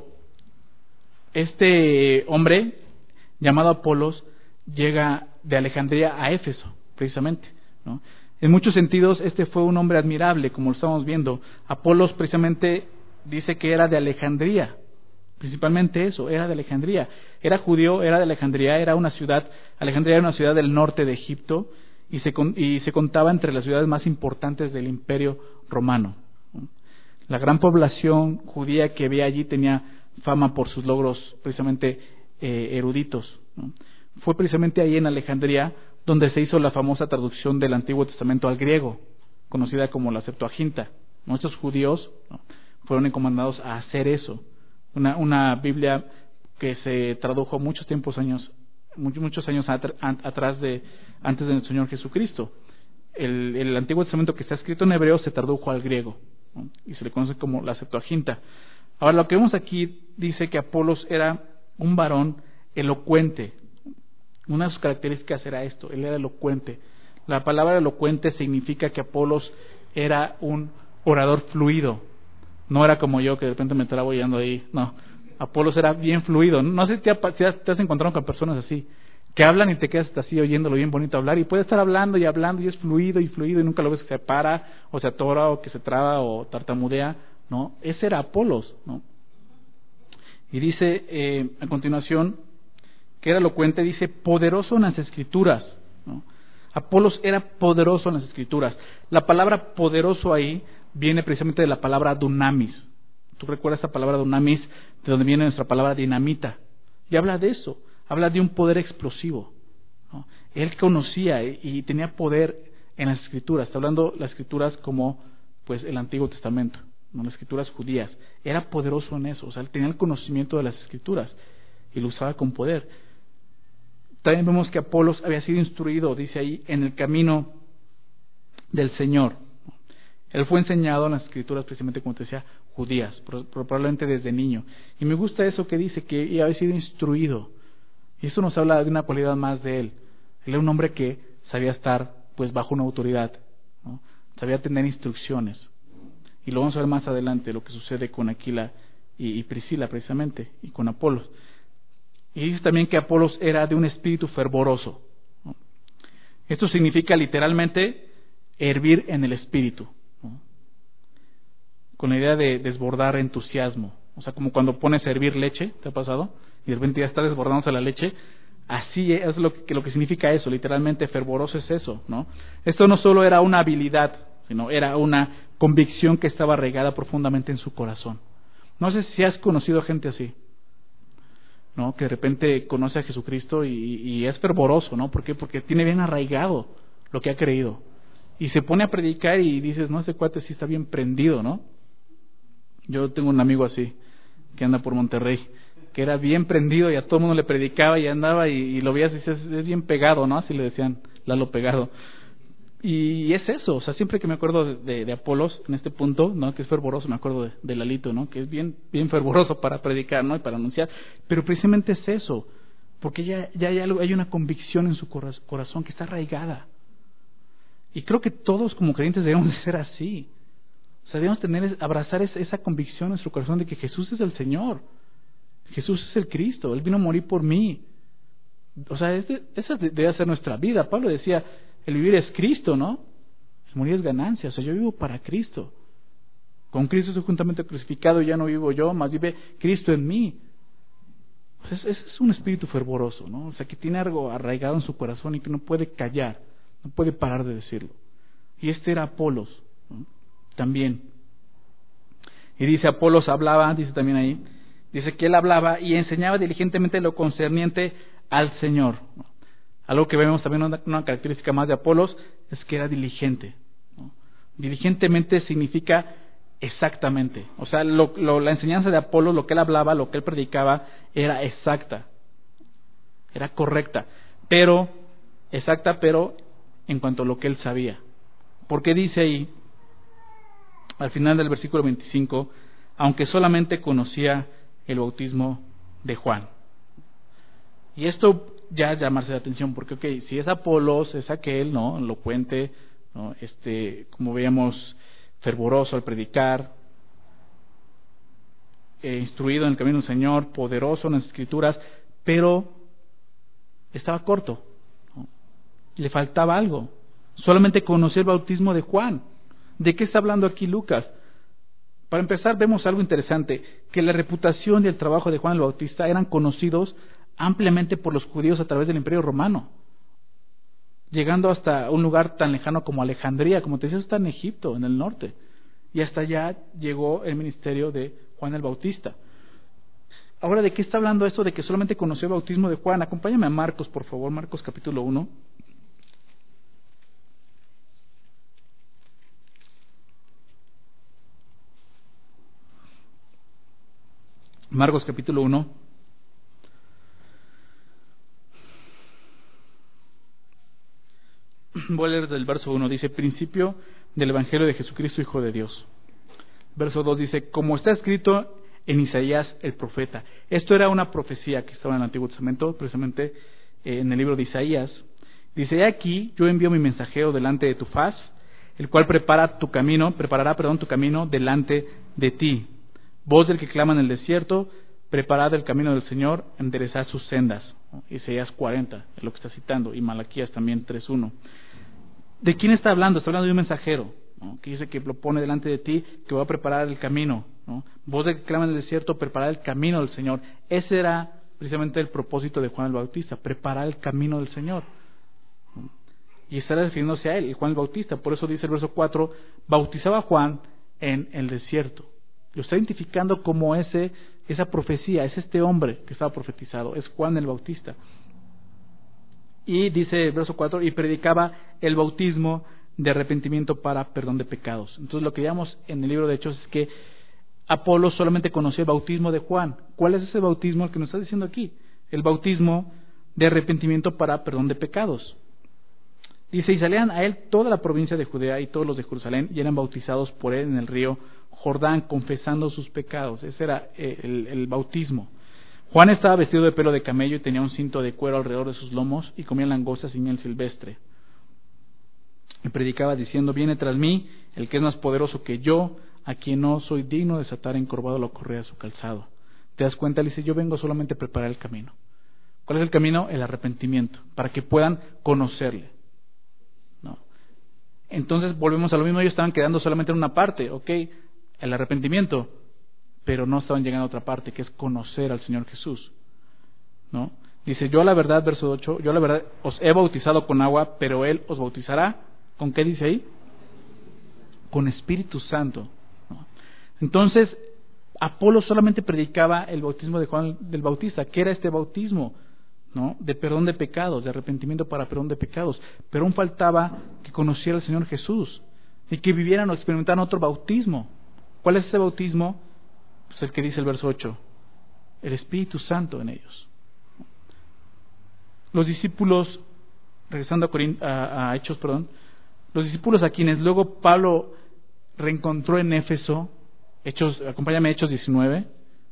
este hombre llamado Apolos llega de Alejandría a Éfeso, precisamente, ¿no? En muchos sentidos, este fue un hombre admirable, como lo estamos viendo. Apolos precisamente dice que era de Alejandría, principalmente eso, era de Alejandría. Era judío, era de Alejandría, Alejandría era una ciudad del norte de Egipto, y se contaba entre las ciudades más importantes del Imperio Romano, ¿no? La gran población judía que había allí tenía fama por sus logros precisamente eruditos, ¿no? Fue precisamente ahí en Alejandría donde se hizo la famosa traducción del Antiguo Testamento al griego, conocida como la Septuaginta. Nuestros judíos, ¿no?, fueron encomendados a hacer eso. Una Biblia que se tradujo muchos años atrás antes del Señor Jesucristo. El Antiguo Testamento que está escrito en hebreo se tradujo al griego, ¿no?, y se le conoce como la Septuaginta. Ahora, lo que vemos aquí dice que Apolos era un varón elocuente. Una de sus características era esto, él era elocuente. La palabra elocuente significa que Apolos era un orador fluido. No era como yo, que de repente me trabo y ando ahí. No, Apolos era bien fluido. No sé si te has encontrado con personas así, que hablan y te quedas así oyéndolo bien bonito hablar, y puede estar hablando y es fluido y nunca lo ves que se para, o se atora, o que se traba, o tartamudea. No, ese era Apolos, ¿no? Y dice a continuación que era elocuente, dice poderoso en las Escrituras, ¿no? Apolos era poderoso en las Escrituras. La palabra poderoso ahí viene precisamente de la palabra dunamis. ¿Tú recuerdas esa palabra dunamis, de donde viene nuestra palabra dinamita? Y habla de eso, habla de un poder explosivo, ¿no? Él conocía y tenía poder en las Escrituras. Está hablando las Escrituras como pues el Antiguo Testamento, ¿no?, las Escrituras judías. Era poderoso en eso, o sea, él tenía el conocimiento de las Escrituras y lo usaba con poder. También vemos que Apolos había sido instruido, dice ahí, en el camino del Señor. Él fue enseñado en las Escrituras, precisamente como te decía, judías, probablemente desde niño. Y me gusta eso que dice, que había sido instruido. Y eso nos habla de una cualidad más de él. Él era un hombre que sabía estar pues bajo una autoridad, ¿no? Sabía tener instrucciones. Y lo vamos a ver más adelante, lo que sucede con Aquila y Priscila, precisamente, y con Apolos. Y dice también que Apolos era de un espíritu fervoroso, ¿no? Esto significa literalmente hervir en el espíritu, ¿no?, con la idea de desbordar entusiasmo. O sea, como cuando pones a hervir leche, ¿te ha pasado? Y de repente ya está desbordándose la leche. Así es lo que significa eso, literalmente fervoroso es eso, ¿no? Esto no solo era una habilidad, sino era una convicción que estaba arraigada profundamente en su corazón. No sé si has conocido gente así, ¿no?, que de repente conoce a Jesucristo y es fervoroso, ¿no? ¿Por qué? Porque tiene bien arraigado lo que ha creído. Y se pone a predicar y dices, no, ese cuate sí está bien prendido, ¿no? Yo tengo un amigo así, que anda por Monterrey, que era bien prendido y a todo el mundo le predicaba y andaba y lo veías y dices, es bien pegado, ¿no? Así le decían, Lalo Pegado. Y es eso, o sea, siempre que me acuerdo de Apolos en este punto, ¿no? Que es fervoroso, me acuerdo de Lalito, ¿no? Que es bien fervoroso para predicar, ¿no? Y para anunciar, pero precisamente es eso, porque ya hay algo, hay una convicción en su corazón que está arraigada. Y creo que todos como creyentes debemos de ser así. O sea, debemos abrazar esa convicción en nuestro corazón de que Jesús es el Señor. Jesús es el Cristo, Él vino a morir por mí. O sea, esa debe ser nuestra vida. Pablo decía, el vivir es Cristo, ¿no? El morir es ganancia. O sea, yo vivo para Cristo. Con Cristo estoy juntamente crucificado, ya no vivo yo, más vive Cristo en mí. O sea, es un espíritu fervoroso, ¿no? O sea, que tiene algo arraigado en su corazón y que no puede callar, no puede parar de decirlo. Y este era Apolos, ¿no? También. Y dice, Apolos hablaba, dice también ahí, dice que él hablaba y enseñaba diligentemente lo concerniente al Señor. Algo que vemos también, una característica más de Apolos, es que era diligente, ¿no? Diligentemente significa exactamente. O sea, la enseñanza de Apolos, lo que él hablaba, lo que él predicaba, era exacta, era correcta, pero en cuanto a lo que él sabía. Porque dice ahí, al final del versículo 25, aunque solamente conocía el bautismo de Juan. Y esto ya llamarse la atención, porque si es Apolos, es aquel, ¿no? Elocuente, ¿no? Como veíamos, fervoroso al predicar, instruido en el camino del Señor, poderoso en las Escrituras, pero estaba corto, ¿no? Le faltaba algo. Solamente conocía el bautismo de Juan. ¿De qué está hablando aquí Lucas? Para empezar, vemos algo interesante, que la reputación y el trabajo de Juan el Bautista eran conocidos ampliamente por los judíos a través del Imperio Romano, llegando hasta un lugar tan lejano como Alejandría, como te decía, está en Egipto, en el norte, y hasta allá llegó el ministerio de Juan el Bautista. Ahora, ¿de qué está hablando esto de que solamente conoció el bautismo de Juan? Acompáñame a Marcos, por favor, Marcos capítulo 1. Marcos capítulo 1. Voy a leer del verso 1. Dice, principio del Evangelio de Jesucristo, Hijo de Dios. Verso 2 dice, como está escrito en Isaías el profeta. Esto era una profecía que estaba en el Antiguo Testamento, precisamente en el libro de Isaías. Dice, aquí yo envío mi mensajero delante de tu faz, el cual preparará tu camino delante de ti. Voz del que clama en el desierto, preparad el camino del Señor, enderezad sus sendas. Isaías 40, es lo que está citando, y Malaquías también 3.1. ¿De quién está hablando? Está hablando de un mensajero, ¿no? Que dice que lo pone delante de ti, que va a preparar el camino, ¿no? Voz del que clama en el desierto, preparad el camino del Señor. Ese era precisamente el propósito de Juan el Bautista, preparar el camino del Señor, ¿no? Y estará refiriéndose a él, Juan el Bautista. Por eso dice el verso 4, bautizaba a Juan en el desierto. Lo está identificando como esa profecía, es este hombre que estaba profetizado, es Juan el Bautista. Y dice el verso 4, y predicaba el bautismo de arrepentimiento para perdón de pecados. Entonces lo que veamos en el libro de Hechos es que Apolos solamente conoció el bautismo de Juan. ¿Cuál es ese bautismo el que nos está diciendo aquí? El bautismo de arrepentimiento para perdón de pecados. Dice, y salían a él toda la provincia de Judea y todos los de Jerusalén, y eran bautizados por él en el río Jordán, confesando sus pecados. Ese era el bautismo. Juan estaba vestido de pelo de camello y tenía un cinto de cuero alrededor de sus lomos, y comía langostas y miel silvestre. Y predicaba diciendo, viene tras mí el que es más poderoso que yo, a quien no soy digno de desatar encorvado la correa de su calzado. ¿Te das cuenta? Él dice, yo vengo solamente a preparar el camino. ¿Cuál es el camino? El arrepentimiento, para que puedan conocerle, ¿no? Entonces volvemos a lo mismo, ellos estaban quedando solamente en una parte, el arrepentimiento, pero no estaban llegando a otra parte, que es conocer al Señor Jesús, ¿no? Dice, yo la verdad, verso 8, yo la verdad os he bautizado con agua, pero Él os bautizará, ¿con qué dice ahí? Con Espíritu Santo, ¿no? Entonces, Apolo solamente predicaba el bautismo de Juan del Bautista. ¿Qué era este bautismo? ¿No? De perdón de pecados, de arrepentimiento para perdón de pecados. Pero aún faltaba que conociera al Señor Jesús y que vivieran o experimentaran otro bautismo. ¿Cuál es ese bautismo? Pues el que dice el verso 8, el Espíritu Santo en ellos. Los discípulos, regresando a Hechos, los discípulos a quienes luego Pablo reencontró en Éfeso, acompáñame a Hechos 19,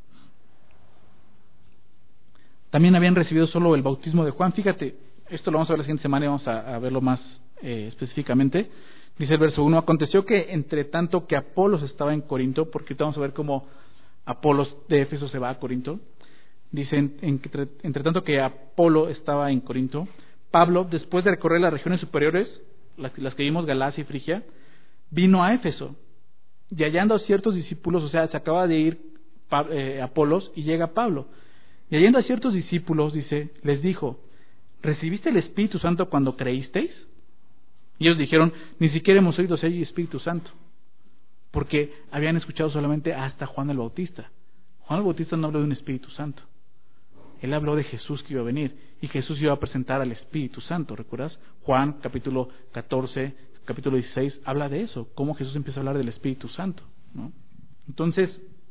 también habían recibido solo el bautismo de Juan. Fíjate, esto lo vamos a ver la siguiente semana y vamos a verlo más específicamente. Dice el verso 1, aconteció que entre tanto que Apolos estaba en Corinto, porque ahorita vamos a ver cómo Apolos de Éfeso se va a Corinto, dice, entre tanto que Apolo estaba en Corinto, Pablo, después de recorrer las regiones superiores, las que vimos, Galacia y Frigia, vino a Éfeso, y hallando a ciertos discípulos, o sea, se acaba de ir Apolos y llega Pablo, y hallando a ciertos discípulos, dice, les dijo, ¿recibiste el Espíritu Santo cuando creísteis? Y ellos dijeron, ni siquiera hemos oído si hay Espíritu Santo, porque habían escuchado solamente hasta Juan el Bautista. Juan el Bautista no habló de un Espíritu Santo. Él habló de Jesús que iba a venir, y Jesús iba a presentar al Espíritu Santo, ¿recuerdas? Juan, capítulo 14, capítulo 16, habla de eso, cómo Jesús empieza a hablar del Espíritu Santo, ¿no? Entonces,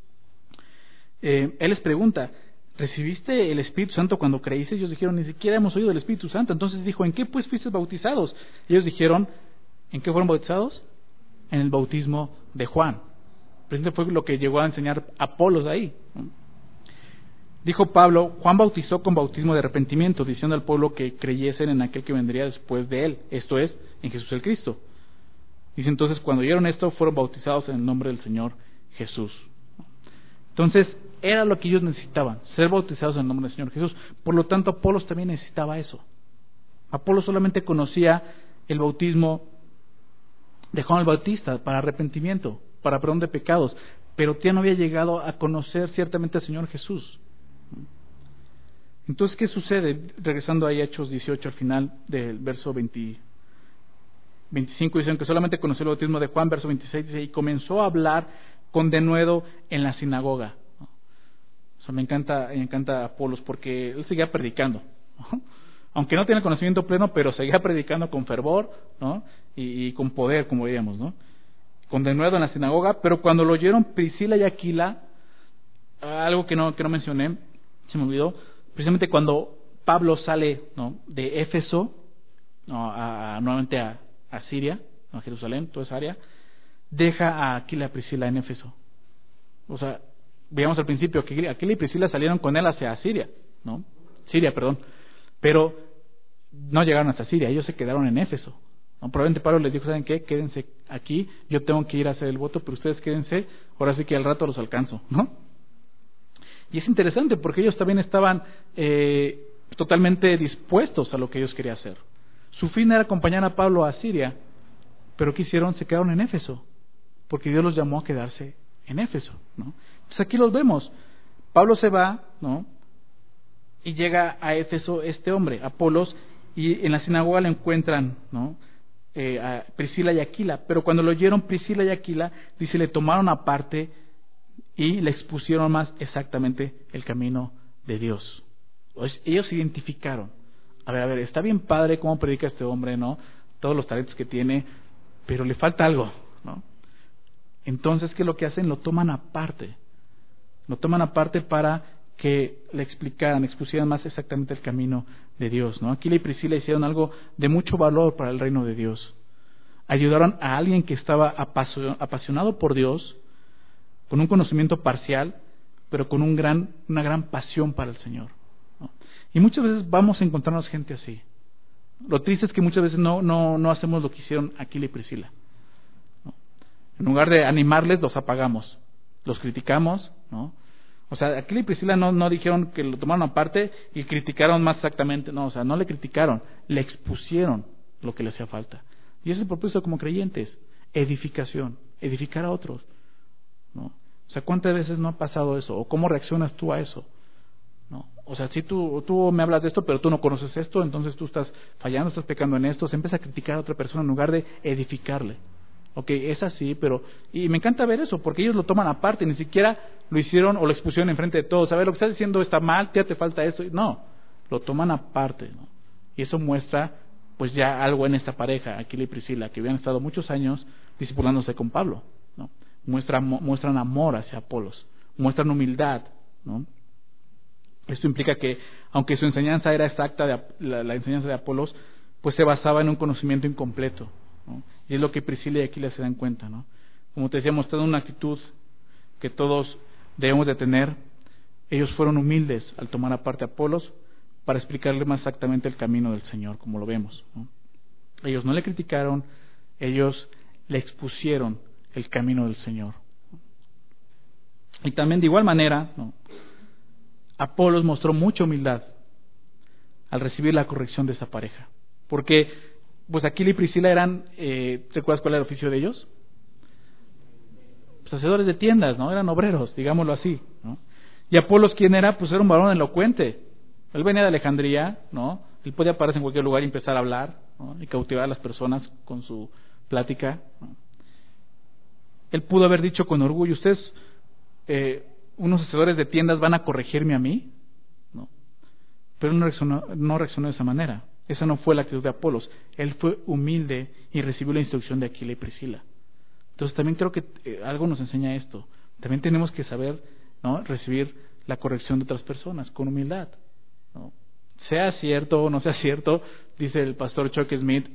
Él les pregunta, ¿recibiste el Espíritu Santo cuando creíste? Ellos dijeron, ni siquiera hemos oído del Espíritu Santo. Entonces dijo, ¿en qué pues fuiste bautizados? Ellos dijeron, ¿en qué fueron bautizados? En el bautismo de Juan. Pero eso fue lo que llegó a enseñar Apolos ahí, ¿no? Dijo Pablo, Juan bautizó con bautismo de arrepentimiento, diciendo al pueblo que creyesen en aquel que vendría después de él, esto es, en Jesús el Cristo. Dice entonces, cuando oyeron esto, fueron bautizados en el nombre del Señor Jesús. Entonces, era lo que ellos necesitaban, ser bautizados en el nombre del Señor Jesús. Por lo tanto, Apolos también necesitaba eso. Apolos solamente conocía el bautismo de Juan el Bautista para arrepentimiento, para perdón de pecados, pero ya no había llegado a conocer ciertamente al Señor Jesús. Entonces, ¿qué sucede? Regresando ahí a Hechos 18, al final del verso 25, dicen que solamente conoció el bautismo de Juan, verso 26, dice, y comenzó a hablar con denuedo en la sinagoga. O sea, me encanta Apolos porque él seguía predicando, ¿no? Aunque no tiene conocimiento pleno, pero seguía predicando con fervor, ¿no? y con poder, como veíamos, ¿no? Con denuedo en la sinagoga. Pero cuando lo oyeron Priscila y Aquila, algo que no mencioné, se me olvidó, precisamente cuando Pablo sale, ¿no?, de Éfeso, ¿no?, nuevamente a Siria, a Jerusalén, toda esa área, deja a Aquila y a Priscila en Éfeso. O sea, veíamos al principio que Aquila y Priscila salieron con él hacia Siria, pero no llegaron hasta Siria, ellos se quedaron en Éfeso, ¿no? Probablemente Pablo les dijo, ¿saben qué? Quédense aquí, yo tengo que ir a hacer el voto, pero ustedes quédense, ahora sí que al rato los alcanzo, ¿no? Y es interesante porque ellos también estaban totalmente dispuestos a lo que ellos querían hacer. Su fin era acompañar a Pablo a Siria, pero ¿qué hicieron? Se quedaron en Éfeso, porque Dios los llamó a quedarse en Éfeso, ¿no? Entonces aquí los vemos. Pablo se va, ¿no?, y llega a Éfeso este hombre, Apolos, y en la sinagoga lo encuentran, ¿no?, a Priscila y Aquila. Pero cuando lo oyeron Priscila y Aquila, dice, le tomaron aparte y le expusieron más exactamente el camino de Dios. Pues ellos se identificaron. A ver, está bien padre cómo predica este hombre, ¿no?, todos los talentos que tiene, pero le falta algo, ¿no? Entonces, ¿qué es lo que hacen? Lo toman aparte para que le expusieran más exactamente el camino de Dios, ¿no? Aquila y Priscila hicieron algo de mucho valor para el reino de Dios. Ayudaron a alguien que estaba apasionado por Dios, con un conocimiento parcial, pero con una gran pasión para el Señor, ¿no? Y muchas veces vamos a encontrarnos gente así. Lo triste es que muchas veces no hacemos lo que hicieron Aquila y Priscila, ¿no? En lugar de animarles, los apagamos, los criticamos, ¿no? O sea, Aquila y Priscila no dijeron que lo tomaron aparte y criticaron más exactamente, no, o sea, no le criticaron, le expusieron lo que le hacía falta. Y ese es el propósito como creyentes, edificar a otros, ¿no? O sea, ¿cuántas veces no ha pasado eso? ¿O cómo reaccionas tú a eso? ¿No? O sea, si tú me hablas de esto, pero tú no conoces esto, entonces tú estás fallando, estás pecando en esto, se empieza a criticar a otra persona en lugar de edificarle. Ok, es así, y me encanta ver eso, porque ellos lo toman aparte, ni siquiera lo hicieron o lo expusieron enfrente de todos. A ver, lo que estás diciendo está mal, ya te falta esto. No, lo toman aparte, ¿no? Y eso muestra, pues, ya algo en esta pareja, Aquila y Priscila, que habían estado muchos años discipulándose con Pablo, ¿no? Muestran amor hacia Apolos, muestran humildad, ¿no? Esto implica que, aunque su enseñanza era exacta, la enseñanza de Apolos, pues se basaba en un conocimiento incompleto, ¿no? Y es lo que Priscila y Aquila se dan cuenta, ¿no? Como te decía, mostrando una actitud que todos debemos de tener. Ellos fueron humildes al tomar aparte a Apolos para explicarle más exactamente el camino del Señor, como lo vemos, ¿no? Ellos no le criticaron, ellos le expusieron el camino del Señor. Y también de igual manera, ¿no?, Apolos mostró mucha humildad al recibir la corrección de esa pareja. Porque, pues Aquila y Priscila eran, ¿te acuerdas cuál era el oficio de ellos? Pues hacedores de tiendas, ¿no? Eran obreros, digámoslo así, ¿no? Y Apolos, ¿quién era? Pues era un varón elocuente. Él venía de Alejandría, ¿no? Él podía pararse en cualquier lugar y empezar a hablar, ¿no?, y cautivar a las personas con su plática, ¿no? Él pudo haber dicho con orgullo: ustedes, unos hacedores de tiendas, van a corregirme a mí, ¿no? Pero no reaccionó de esa manera. Esa no fue la actitud de Apolos. Él fue humilde y recibió la instrucción de Aquila y Priscila. Entonces también creo que algo nos enseña esto. También tenemos que saber, ¿no?, recibir la corrección de otras personas con humildad, ¿no? Sea cierto o no sea cierto, dice el pastor Chuck Smith,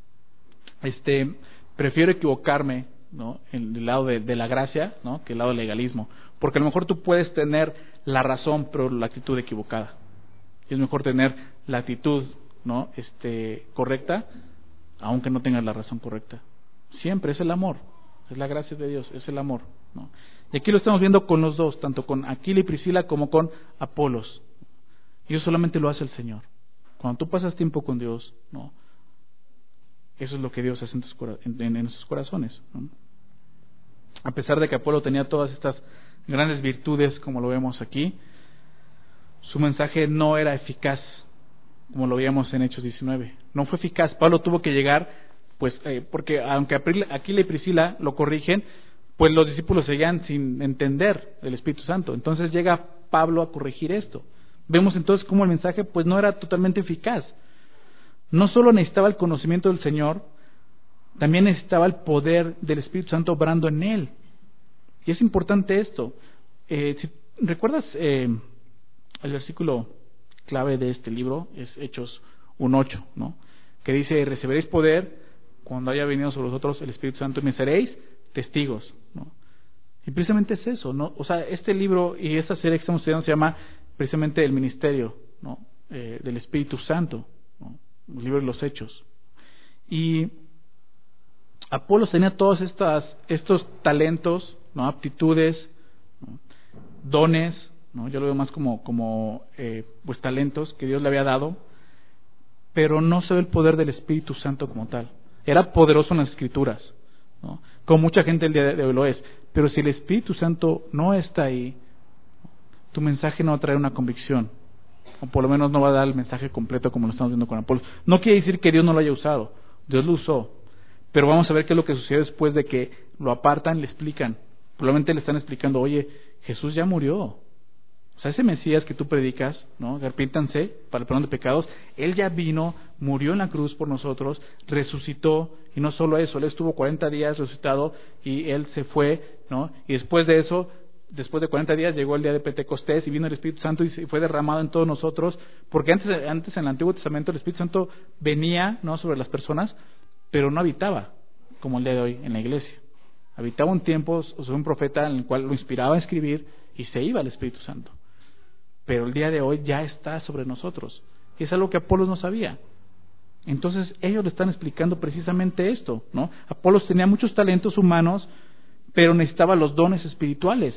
prefiero equivocarme, ¿no?, en el lado de la gracia, ¿no?, que el lado del legalismo. Porque a lo mejor tú puedes tener la razón, pero la actitud equivocada. Y es mejor tener la actitud, ¿no?, correcta, aunque no tengas la razón correcta. Siempre es el amor, es la gracia de Dios, es el amor, ¿no? Y aquí lo estamos viendo con los dos, tanto con Aquila y Priscila como con Apolos. Y eso solamente lo hace el Señor. Cuando tú pasas tiempo con Dios, ¿no?, eso es lo que Dios hace en nuestros corazones, ¿no? A pesar de que Apolo tenía todas estas grandes virtudes, como lo vemos aquí, su mensaje no era eficaz, como lo veíamos en Hechos 19. No fue eficaz. Pablo tuvo que llegar, pues, porque aunque Aquila y Priscila lo corrigen, pues los discípulos seguían sin entender el Espíritu Santo. Entonces llega Pablo a corregir esto. Vemos entonces cómo el mensaje, pues, no era totalmente eficaz. No solo necesitaba el conocimiento del Señor, también necesitaba el poder del Espíritu Santo obrando en él. Y es importante esto. Si recuerdas, el versículo clave de este libro es Hechos 1:8, ¿no?, que dice: recibiréis poder cuando haya venido sobre vosotros el Espíritu Santo y me seréis testigos, ¿no? Y precisamente es eso, ¿no? O sea, este libro y esta serie que estamos estudiando se llama precisamente el ministerio, ¿no?, del Espíritu Santo, ¿no?, el libro de los Hechos. Y Apolos tenía todos estos talentos, ¿no?, aptitudes, ¿no?, dones, ¿no? Yo lo veo más como pues talentos que Dios le había dado, pero no se ve el poder del Espíritu Santo como tal. Era poderoso en las Escrituras, ¿no?, como mucha gente el día de hoy lo es, pero si el Espíritu Santo no está ahí, tu mensaje no va a traer una convicción, o por lo menos no va a dar el mensaje completo como lo estamos viendo con Apolos. No quiere decir que Dios no lo haya usado, Dios lo usó, pero vamos a ver qué es lo que sucede después de que lo apartan, le explican. Probablemente le están explicando: oye, Jesús ya murió. O sea, ese Mesías que tú predicas, ¿no?, arrepiéntanse para el perdón de pecados, Él ya vino, murió en la cruz por nosotros, resucitó, y no solo eso, Él estuvo 40 días resucitado y Él se fue, ¿no? Y después de eso, después de 40 días llegó el día de Pentecostés y vino el Espíritu Santo y fue derramado en todos nosotros, porque antes en el Antiguo Testamento el Espíritu Santo venía, ¿no?, sobre las personas, pero no habitaba como el día de hoy en la iglesia. Habitaba un tiempo sobre un profeta en el cual lo inspiraba a escribir y se iba el Espíritu Santo. Pero el día de hoy ya está sobre nosotros. Y es algo que Apolos no sabía. Entonces ellos le están explicando precisamente esto, ¿no? Apolos tenía muchos talentos humanos, pero necesitaba los dones espirituales.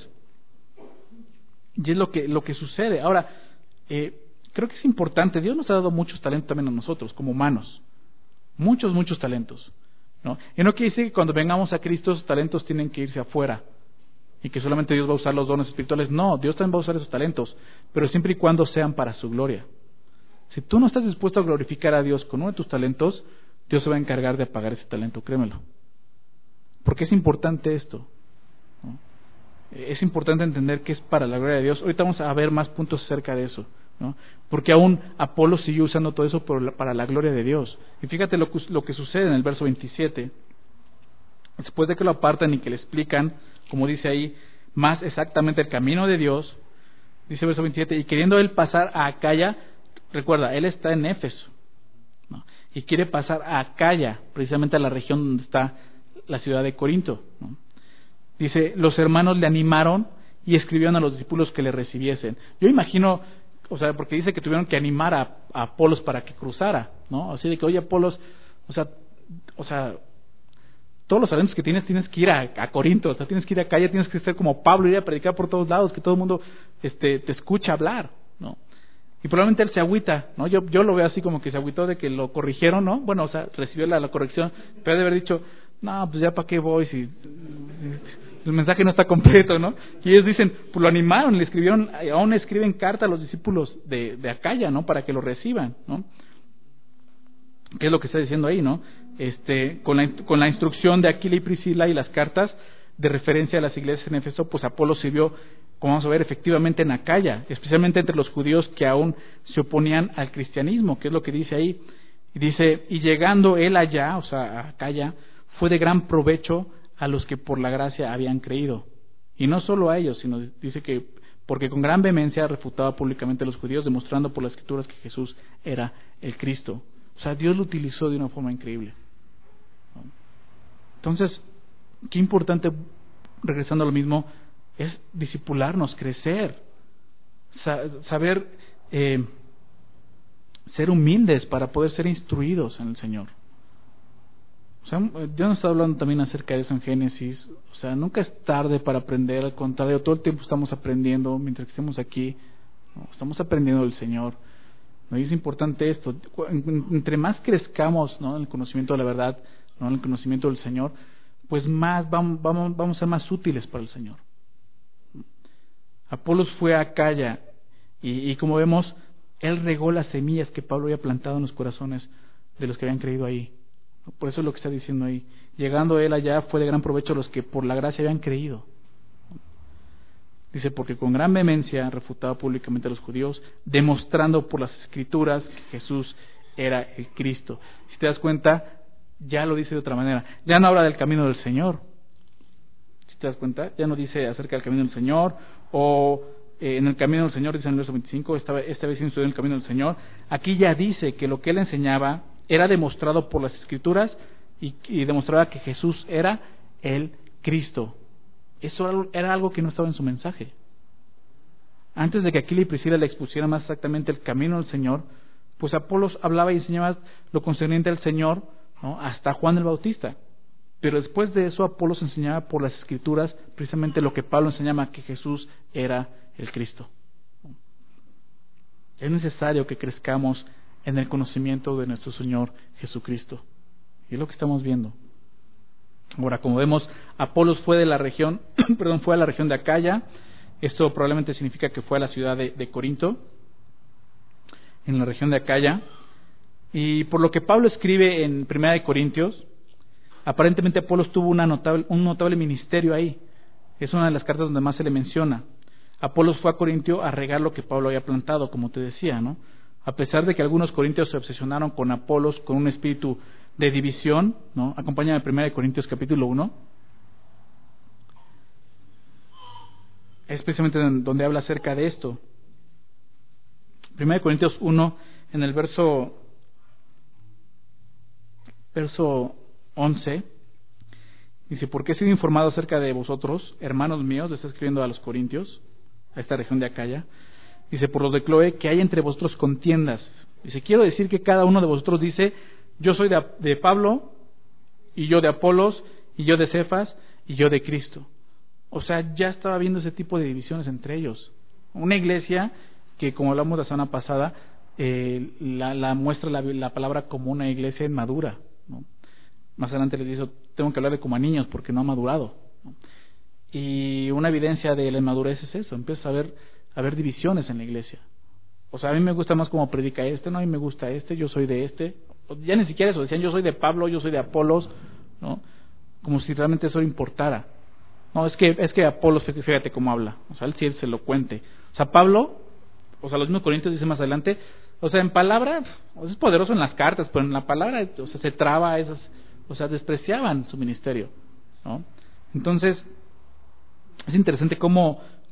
Y es lo que sucede. Ahora, creo que es importante. Dios nos ha dado muchos talentos también a nosotros, como humanos. Muchos talentos, ¿no? Y no quiere decir que cuando vengamos a Cristo esos talentos tienen que irse afuera y que solamente Dios va a usar los dones espirituales. No, Dios también va a usar esos talentos, pero siempre y cuando sean para su gloria. Si tú no estás dispuesto a glorificar a Dios con uno de tus talentos, Dios se va a encargar de apagar ese talento, créemelo. Porque es importante esto, ¿no? Es importante entender que es para la gloria de Dios. Ahorita vamos a ver más puntos acerca de eso, ¿no? Porque aún Apolo siguió usando todo eso para la gloria de Dios. Y fíjate lo que sucede en el verso 27. Después de que lo apartan y que le explican, como dice ahí, más exactamente el camino de Dios, dice el verso 27, y queriendo él pasar a Acaya, recuerda, él está en Éfeso, ¿no? Y quiere pasar a Acaya, precisamente a la región donde está la ciudad de Corinto, ¿no? Dice, los hermanos le animaron y escribieron a los discípulos que le recibiesen. Yo imagino, o sea, porque dice que tuvieron que animar a Apolos para que cruzara, ¿no? Así de que, oye, Apolos, o sea, todos los talentos que tienes que ir a Corinto, o sea, tienes que ir a Acaya, tienes que ser como Pablo, ir a predicar por todos lados, que todo el mundo te escucha hablar, ¿no? Y probablemente él se agüita, ¿no? Yo lo veo así como que se agüitó de que lo corrigieron, ¿no? Bueno, o sea, recibió la corrección, pero debe haber dicho, no, pues ya para qué voy si el mensaje no está completo, ¿no? Y ellos dicen, pues lo animaron, le escribieron, aún escriben carta a los discípulos de Acaya, ¿no? Para que lo reciban, ¿no? ¿Qué es lo que está diciendo ahí, no? Con la instrucción de Aquila y Priscila y las cartas de referencia a las iglesias en Éfeso, pues Apolo sirvió, como vamos a ver, efectivamente en Acaya, especialmente entre los judíos que aún se oponían al cristianismo, que es lo que dice ahí. Y dice, y llegando él allá, o sea, a Acaya, fue de gran provecho a los que por la gracia habían creído. Y no solo a ellos, sino dice que porque con gran vehemencia refutaba públicamente a los judíos, demostrando por las escrituras que Jesús era el Cristo. O sea, Dios lo utilizó de una forma increíble. Entonces, qué importante, regresando a lo mismo, es discipularnos, crecer, saber ser humildes para poder ser instruidos en el Señor. O sea, yo nos estaba hablando también acerca de eso en Génesis. O sea, nunca es tarde para aprender, al contrario, todo el tiempo estamos aprendiendo mientras que estemos aquí, ¿no? Estamos aprendiendo del Señor, ¿no? Y es importante esto, entre más crezcamos, ¿no? En el conocimiento de la verdad, ¿no? En el conocimiento del Señor, pues más vamos a ser más útiles para el Señor. Apolos fue a Acaya y como vemos, él regó las semillas que Pablo había plantado en los corazones de los que habían creído ahí. Por eso es lo que está diciendo ahí. Llegando él allá fue de gran provecho a los que por la gracia habían creído. Dice, porque con gran vehemencia refutaba públicamente a los judíos, demostrando por las escrituras que Jesús era el Cristo. Si te das cuenta, ya lo dice de otra manera. Ya no habla del camino del Señor. Si te das cuenta, ya no dice acerca del camino del Señor, o en el camino del Señor, dice en el verso 25, esta vez estudió en el camino del Señor. Aquí ya dice que lo que él enseñaba era demostrado por las escrituras y demostraba que Jesús era el Cristo. Eso era algo que no estaba en su mensaje. Antes de que Aquila y Priscila le expusieran más exactamente el camino del Señor, pues Apolos hablaba y enseñaba lo concerniente al Señor, ¿no? Hasta Juan el Bautista. Pero después de eso Apolos enseñaba por las escrituras precisamente lo que Pablo enseñaba, que Jesús era el Cristo. Es necesario que crezcamos en el conocimiento de nuestro Señor Jesucristo. Y es lo que estamos viendo. Ahora, como vemos, Apolos fue de la región, fue a la región de Acaya. Esto probablemente significa que fue a la ciudad de Corinto, en la región de Acaya. Y por lo que Pablo escribe en 1 Corintios, aparentemente Apolos tuvo un notable ministerio ahí. Es una de las cartas donde más se le menciona. Apolos fue a Corintio a regar lo que Pablo había plantado, como te decía, ¿no? A pesar de que algunos corintios se obsesionaron con Apolos con un espíritu de división, ¿no? Acompáñame a 1 Corintios capítulo 1. Es precisamente donde habla acerca de esto. 1 Corintios 1, en el verso 11, dice, porque he sido informado acerca de vosotros, hermanos míos, le está escribiendo a los corintios, a esta región de Acaya. Dice, por los de Cloé, que hay entre vosotros contiendas. Dice, quiero decir que cada uno de vosotros dice, yo soy de Pablo, y yo de Apolos, y yo de Cefas, y yo de Cristo. O sea, ya estaba viendo ese tipo de divisiones entre ellos. Una iglesia que, como hablamos la semana pasada, la muestra la palabra como una iglesia inmadura, ¿no? Más adelante les dice, tengo que hablarle como a niños porque no ha madurado, ¿no? Y una evidencia de la inmadurez es eso, empieza a haber divisiones en la iglesia. O sea, a mí me gusta más como predica no, a mí me gusta yo soy de ya ni siquiera eso, decían yo soy de Pablo, yo soy de Apolos, ¿no? Como si realmente eso importara. No, es que Apolos, fíjate cómo habla, o sea, él sí es elocuente. O sea, Pablo, o sea, los mismos corintios dicen más adelante, o sea, en palabra, es poderoso en las cartas, pero en la palabra, o sea, se traba o sea, despreciaban su ministerio, ¿no? Entonces, es interesante cómo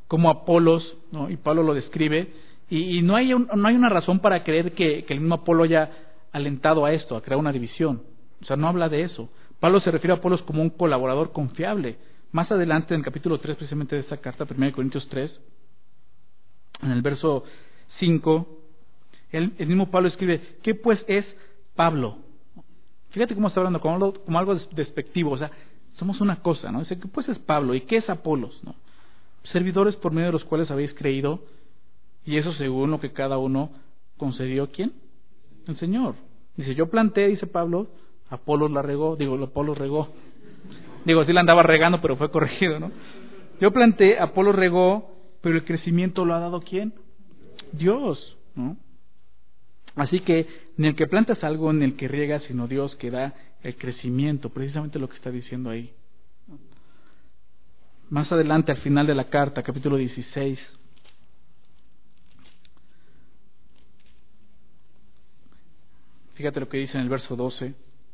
como Apolos, ¿no? Y Pablo lo describe, y no hay una razón para creer que el mismo Apolo haya alentado a esto, a crear una división. O sea, no habla de eso. Pablo se refiere a Apolos como un colaborador confiable. Más adelante, en el capítulo 3 precisamente de esta carta, 1 Corintios 3, en el verso 5, el mismo Pablo escribe: ¿qué pues es Pablo? Fíjate cómo está hablando, como algo despectivo. O sea, somos una cosa, ¿no? Dice: ¿qué pues es Pablo? ¿Y qué es Apolos? ¿No? Servidores por medio de los cuales habéis creído, y eso según lo que cada uno concedió. ¿Quién? El Señor. Dice: yo planté, dice Pablo, Apolos la regó. Apolos regó. Sí la andaba regando, pero fue corregido, ¿no? Yo planté, Apolos regó, pero el crecimiento lo ha dado ¿quién? Dios, ¿no? Así que ni el que plantas algo, ni el que riega, sino Dios que da el crecimiento. Precisamente lo que está diciendo ahí. Más adelante, al final de la carta, capítulo 16, fíjate lo que dice en el verso 12.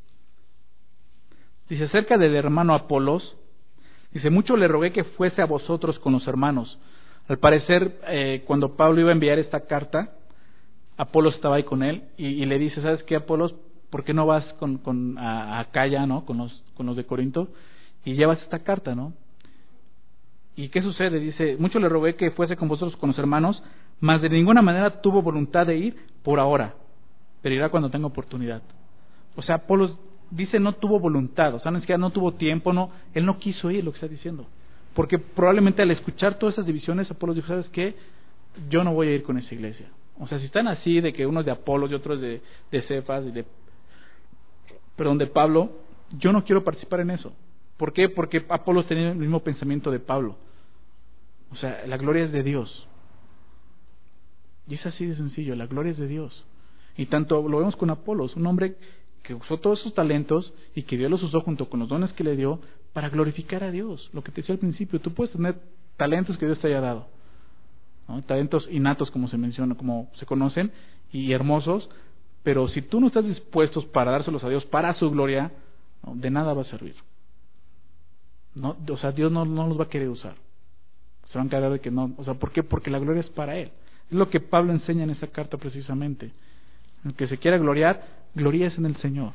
Dice acerca del hermano Apolos, dice: mucho le rogué que fuese a vosotros con los hermanos. Al parecer, cuando Pablo iba a enviar esta carta, Apolos estaba ahí con él, y le dice: ¿sabes qué, Apolos? ¿Por qué no vas a Acaya, ¿no? con los de Corinto, y llevas esta carta, ¿no? ¿Y qué sucede? Dice: mucho le rogué que fuese con vosotros con los hermanos, mas de ninguna manera tuvo voluntad de ir por ahora, pero irá cuando tenga oportunidad. O sea, Apolos dice no tuvo voluntad, o sea, ni siquiera no tuvo tiempo, él no quiso ir, lo que está diciendo. Porque probablemente al escuchar todas esas divisiones, Apolos dijo: ¿sabes qué? Yo no voy a ir con esa iglesia. O sea, si están así, de que uno es de Apolos y otro es de Cefas, de Pablo, yo no quiero participar en eso. ¿Por qué? Porque Apolos tenía el mismo pensamiento de Pablo. O sea, la gloria es de Dios. Y es así de sencillo, la gloria es de Dios. Y tanto lo vemos con Apolos, un hombre que usó todos sus talentos y que Dios los usó junto con los dones que le dio para glorificar a Dios. Lo que te decía al principio, tú puedes tener talentos que Dios te haya dado, ¿no? Talentos innatos, como se menciona, como se conocen, y hermosos, pero si tú no estás dispuesto para dárselos a Dios para su gloria, ¿no? De nada va a servir. ¿No? O sea, Dios no los va a querer usar. Se van a encargar de que no. O sea, ¿por qué? Porque la gloria es para Él. Es lo que Pablo enseña en esa carta precisamente. El que se quiera gloriar, gloríese en el Señor.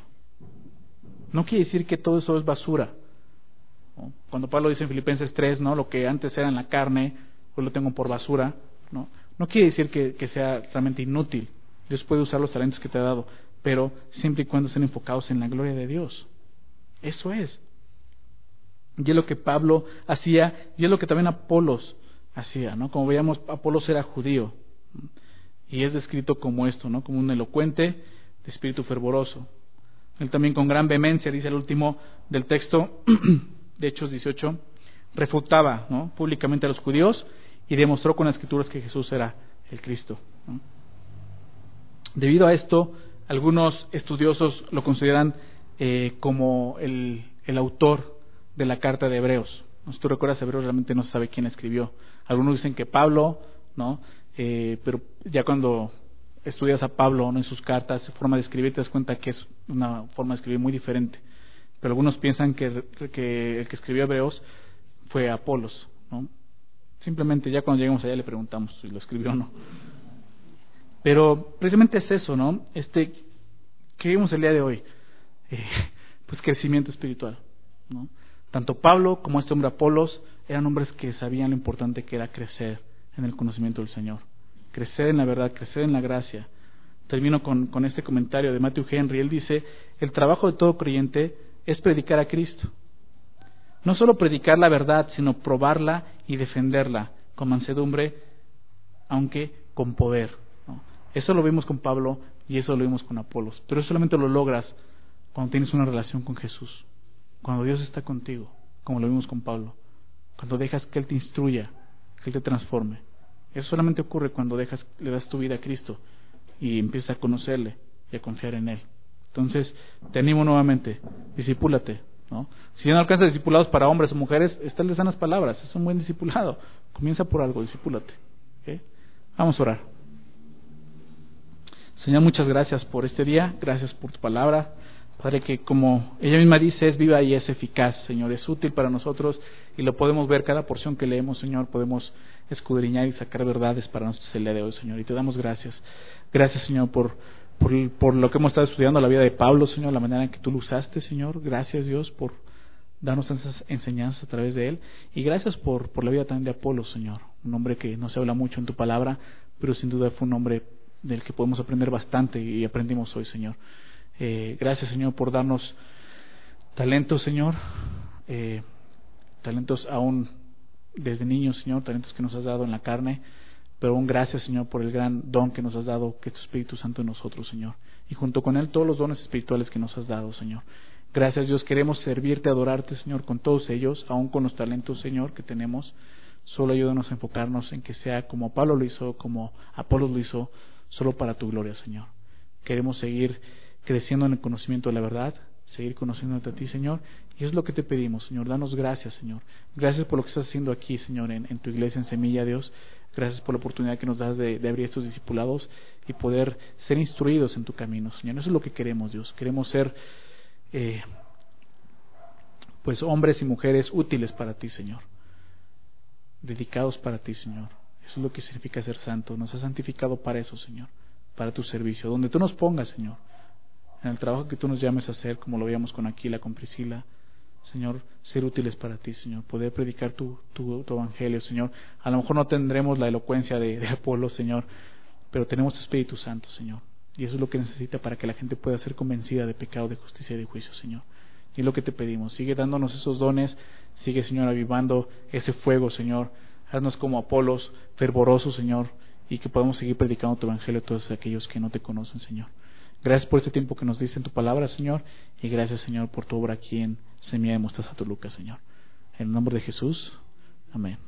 No quiere decir que todo eso es basura, ¿no? Cuando Pablo dice en Filipenses 3, ¿no? Lo que antes era en la carne, hoy lo tengo por basura, ¿no? No quiere decir que sea realmente inútil. Dios puede usar los talentos que te ha dado, pero siempre y cuando estén enfocados en la gloria de Dios. Eso es. Y es lo que Pablo hacía, y es lo que también Apolos hacía, ¿no? Como veíamos, Apolos era judío, y es descrito como esto, ¿no? Como un elocuente de espíritu fervoroso. Él también con gran vehemencia, dice el último del texto de Hechos 18, refutaba, ¿no? Públicamente a los judíos y demostró con las escrituras que Jesús era el Cristo, ¿no? Debido a esto, algunos estudiosos lo consideran como el autor de la carta de Hebreos. Si tú recuerdas, Hebreos realmente no se sabe quién escribió. Algunos dicen que Pablo, ¿no? Pero ya cuando estudias a Pablo, ¿no? En sus cartas, su forma de escribir, te das cuenta que es una forma de escribir muy diferente. Pero algunos piensan que el que escribió Hebreos fue Apolos, ¿no? Simplemente ya cuando lleguemos allá le preguntamos si lo escribió o no. Pero precisamente es eso, ¿no? ¿Qué vimos el día de hoy? Pues crecimiento espiritual, ¿no? Tanto Pablo como este hombre Apolos eran hombres que sabían lo importante que era crecer en el conocimiento del Señor, crecer en la verdad, crecer en la gracia. Termino con este comentario de Matthew Henry. Él dice: el trabajo de todo creyente es predicar a Cristo. No solo predicar la verdad, sino probarla y defenderla con mansedumbre, aunque con poder, ¿no? Eso lo vimos con Pablo y eso lo vimos con Apolos. Pero eso solamente lo logras cuando tienes una relación con Jesús, cuando Dios está contigo, como lo vimos con Pablo, cuando dejas que Él te instruya, que Él te transforme. Eso solamente ocurre cuando le das tu vida a Cristo y empiezas a conocerle y a confiar en Él. Entonces, te animo nuevamente, discipúlate, ¿no? Si ya no alcanzas discipulados para hombres o mujeres, está en sanas palabras, es un buen discipulado. Comienza por algo, discipúlate, ¿okay? Vamos a orar. Señor, muchas gracias por este día, gracias por tu palabra. Padre, que como ella misma dice, es viva y es eficaz, Señor, es útil para nosotros y lo podemos ver cada porción que leemos, Señor, podemos escudriñar y sacar verdades para nosotros el día de hoy, Señor, y te damos gracias. Gracias, Señor, por lo que hemos estado estudiando la vida de Pablo, Señor, la manera en que tú lo usaste, Señor. Gracias, Dios, por darnos esas enseñanzas a través de él, y gracias por la vida también de Apolo, Señor, un hombre que no se habla mucho en tu palabra, pero sin duda fue un hombre del que podemos aprender bastante y aprendimos hoy, Señor. Gracias, Señor, por darnos talentos, Señor, talentos aún desde niños, Señor, talentos que nos has dado en la carne, pero aún gracias, Señor, por el gran don que nos has dado, que es tu Espíritu Santo en nosotros, Señor, y junto con él todos los dones espirituales que nos has dado, Señor. Gracias, Dios, queremos servirte, adorarte, Señor, con todos ellos, aún con los talentos, Señor, que tenemos. Solo ayúdanos a enfocarnos en que sea como Pablo lo hizo, como Apolos lo hizo, solo para tu gloria, Señor. Queremos seguir creciendo en el conocimiento de la verdad, seguir conociéndote a ti, Señor, y es lo que te pedimos, Señor. Danos gracias, Señor. Gracias por lo que estás haciendo aquí, Señor, en tu iglesia, en Semilla, Dios. Gracias por la oportunidad que nos das de abrir estos discipulados y poder ser instruidos en tu camino, Señor. Eso es lo que queremos, Dios. Queremos ser pues hombres y mujeres útiles para ti, Señor, dedicados para ti, Señor. Eso es lo que significa ser santo. Nos has santificado para eso, Señor, para tu servicio, donde tú nos pongas, Señor, en el trabajo que tú nos llames a hacer, como lo veíamos con Aquila, con Priscila, Señor, ser útiles para ti, Señor, poder predicar tu evangelio, Señor. A lo mejor no tendremos la elocuencia de Apolo, Señor, pero tenemos tu Espíritu Santo, Señor. Y eso es lo que necesita para que la gente pueda ser convencida de pecado, de justicia y de juicio, Señor. Y es lo que te pedimos. Sigue dándonos esos dones. Sigue, Señor, avivando ese fuego, Señor. Haznos como Apolos, fervorosos, Señor, y que podamos seguir predicando tu evangelio a todos aquellos que no te conocen, Señor. Gracias por este tiempo que nos diste en tu palabra, Señor. Y gracias, Señor, por tu obra aquí en Semilla de Mostaza Toluca, Señor. En el nombre de Jesús. Amén.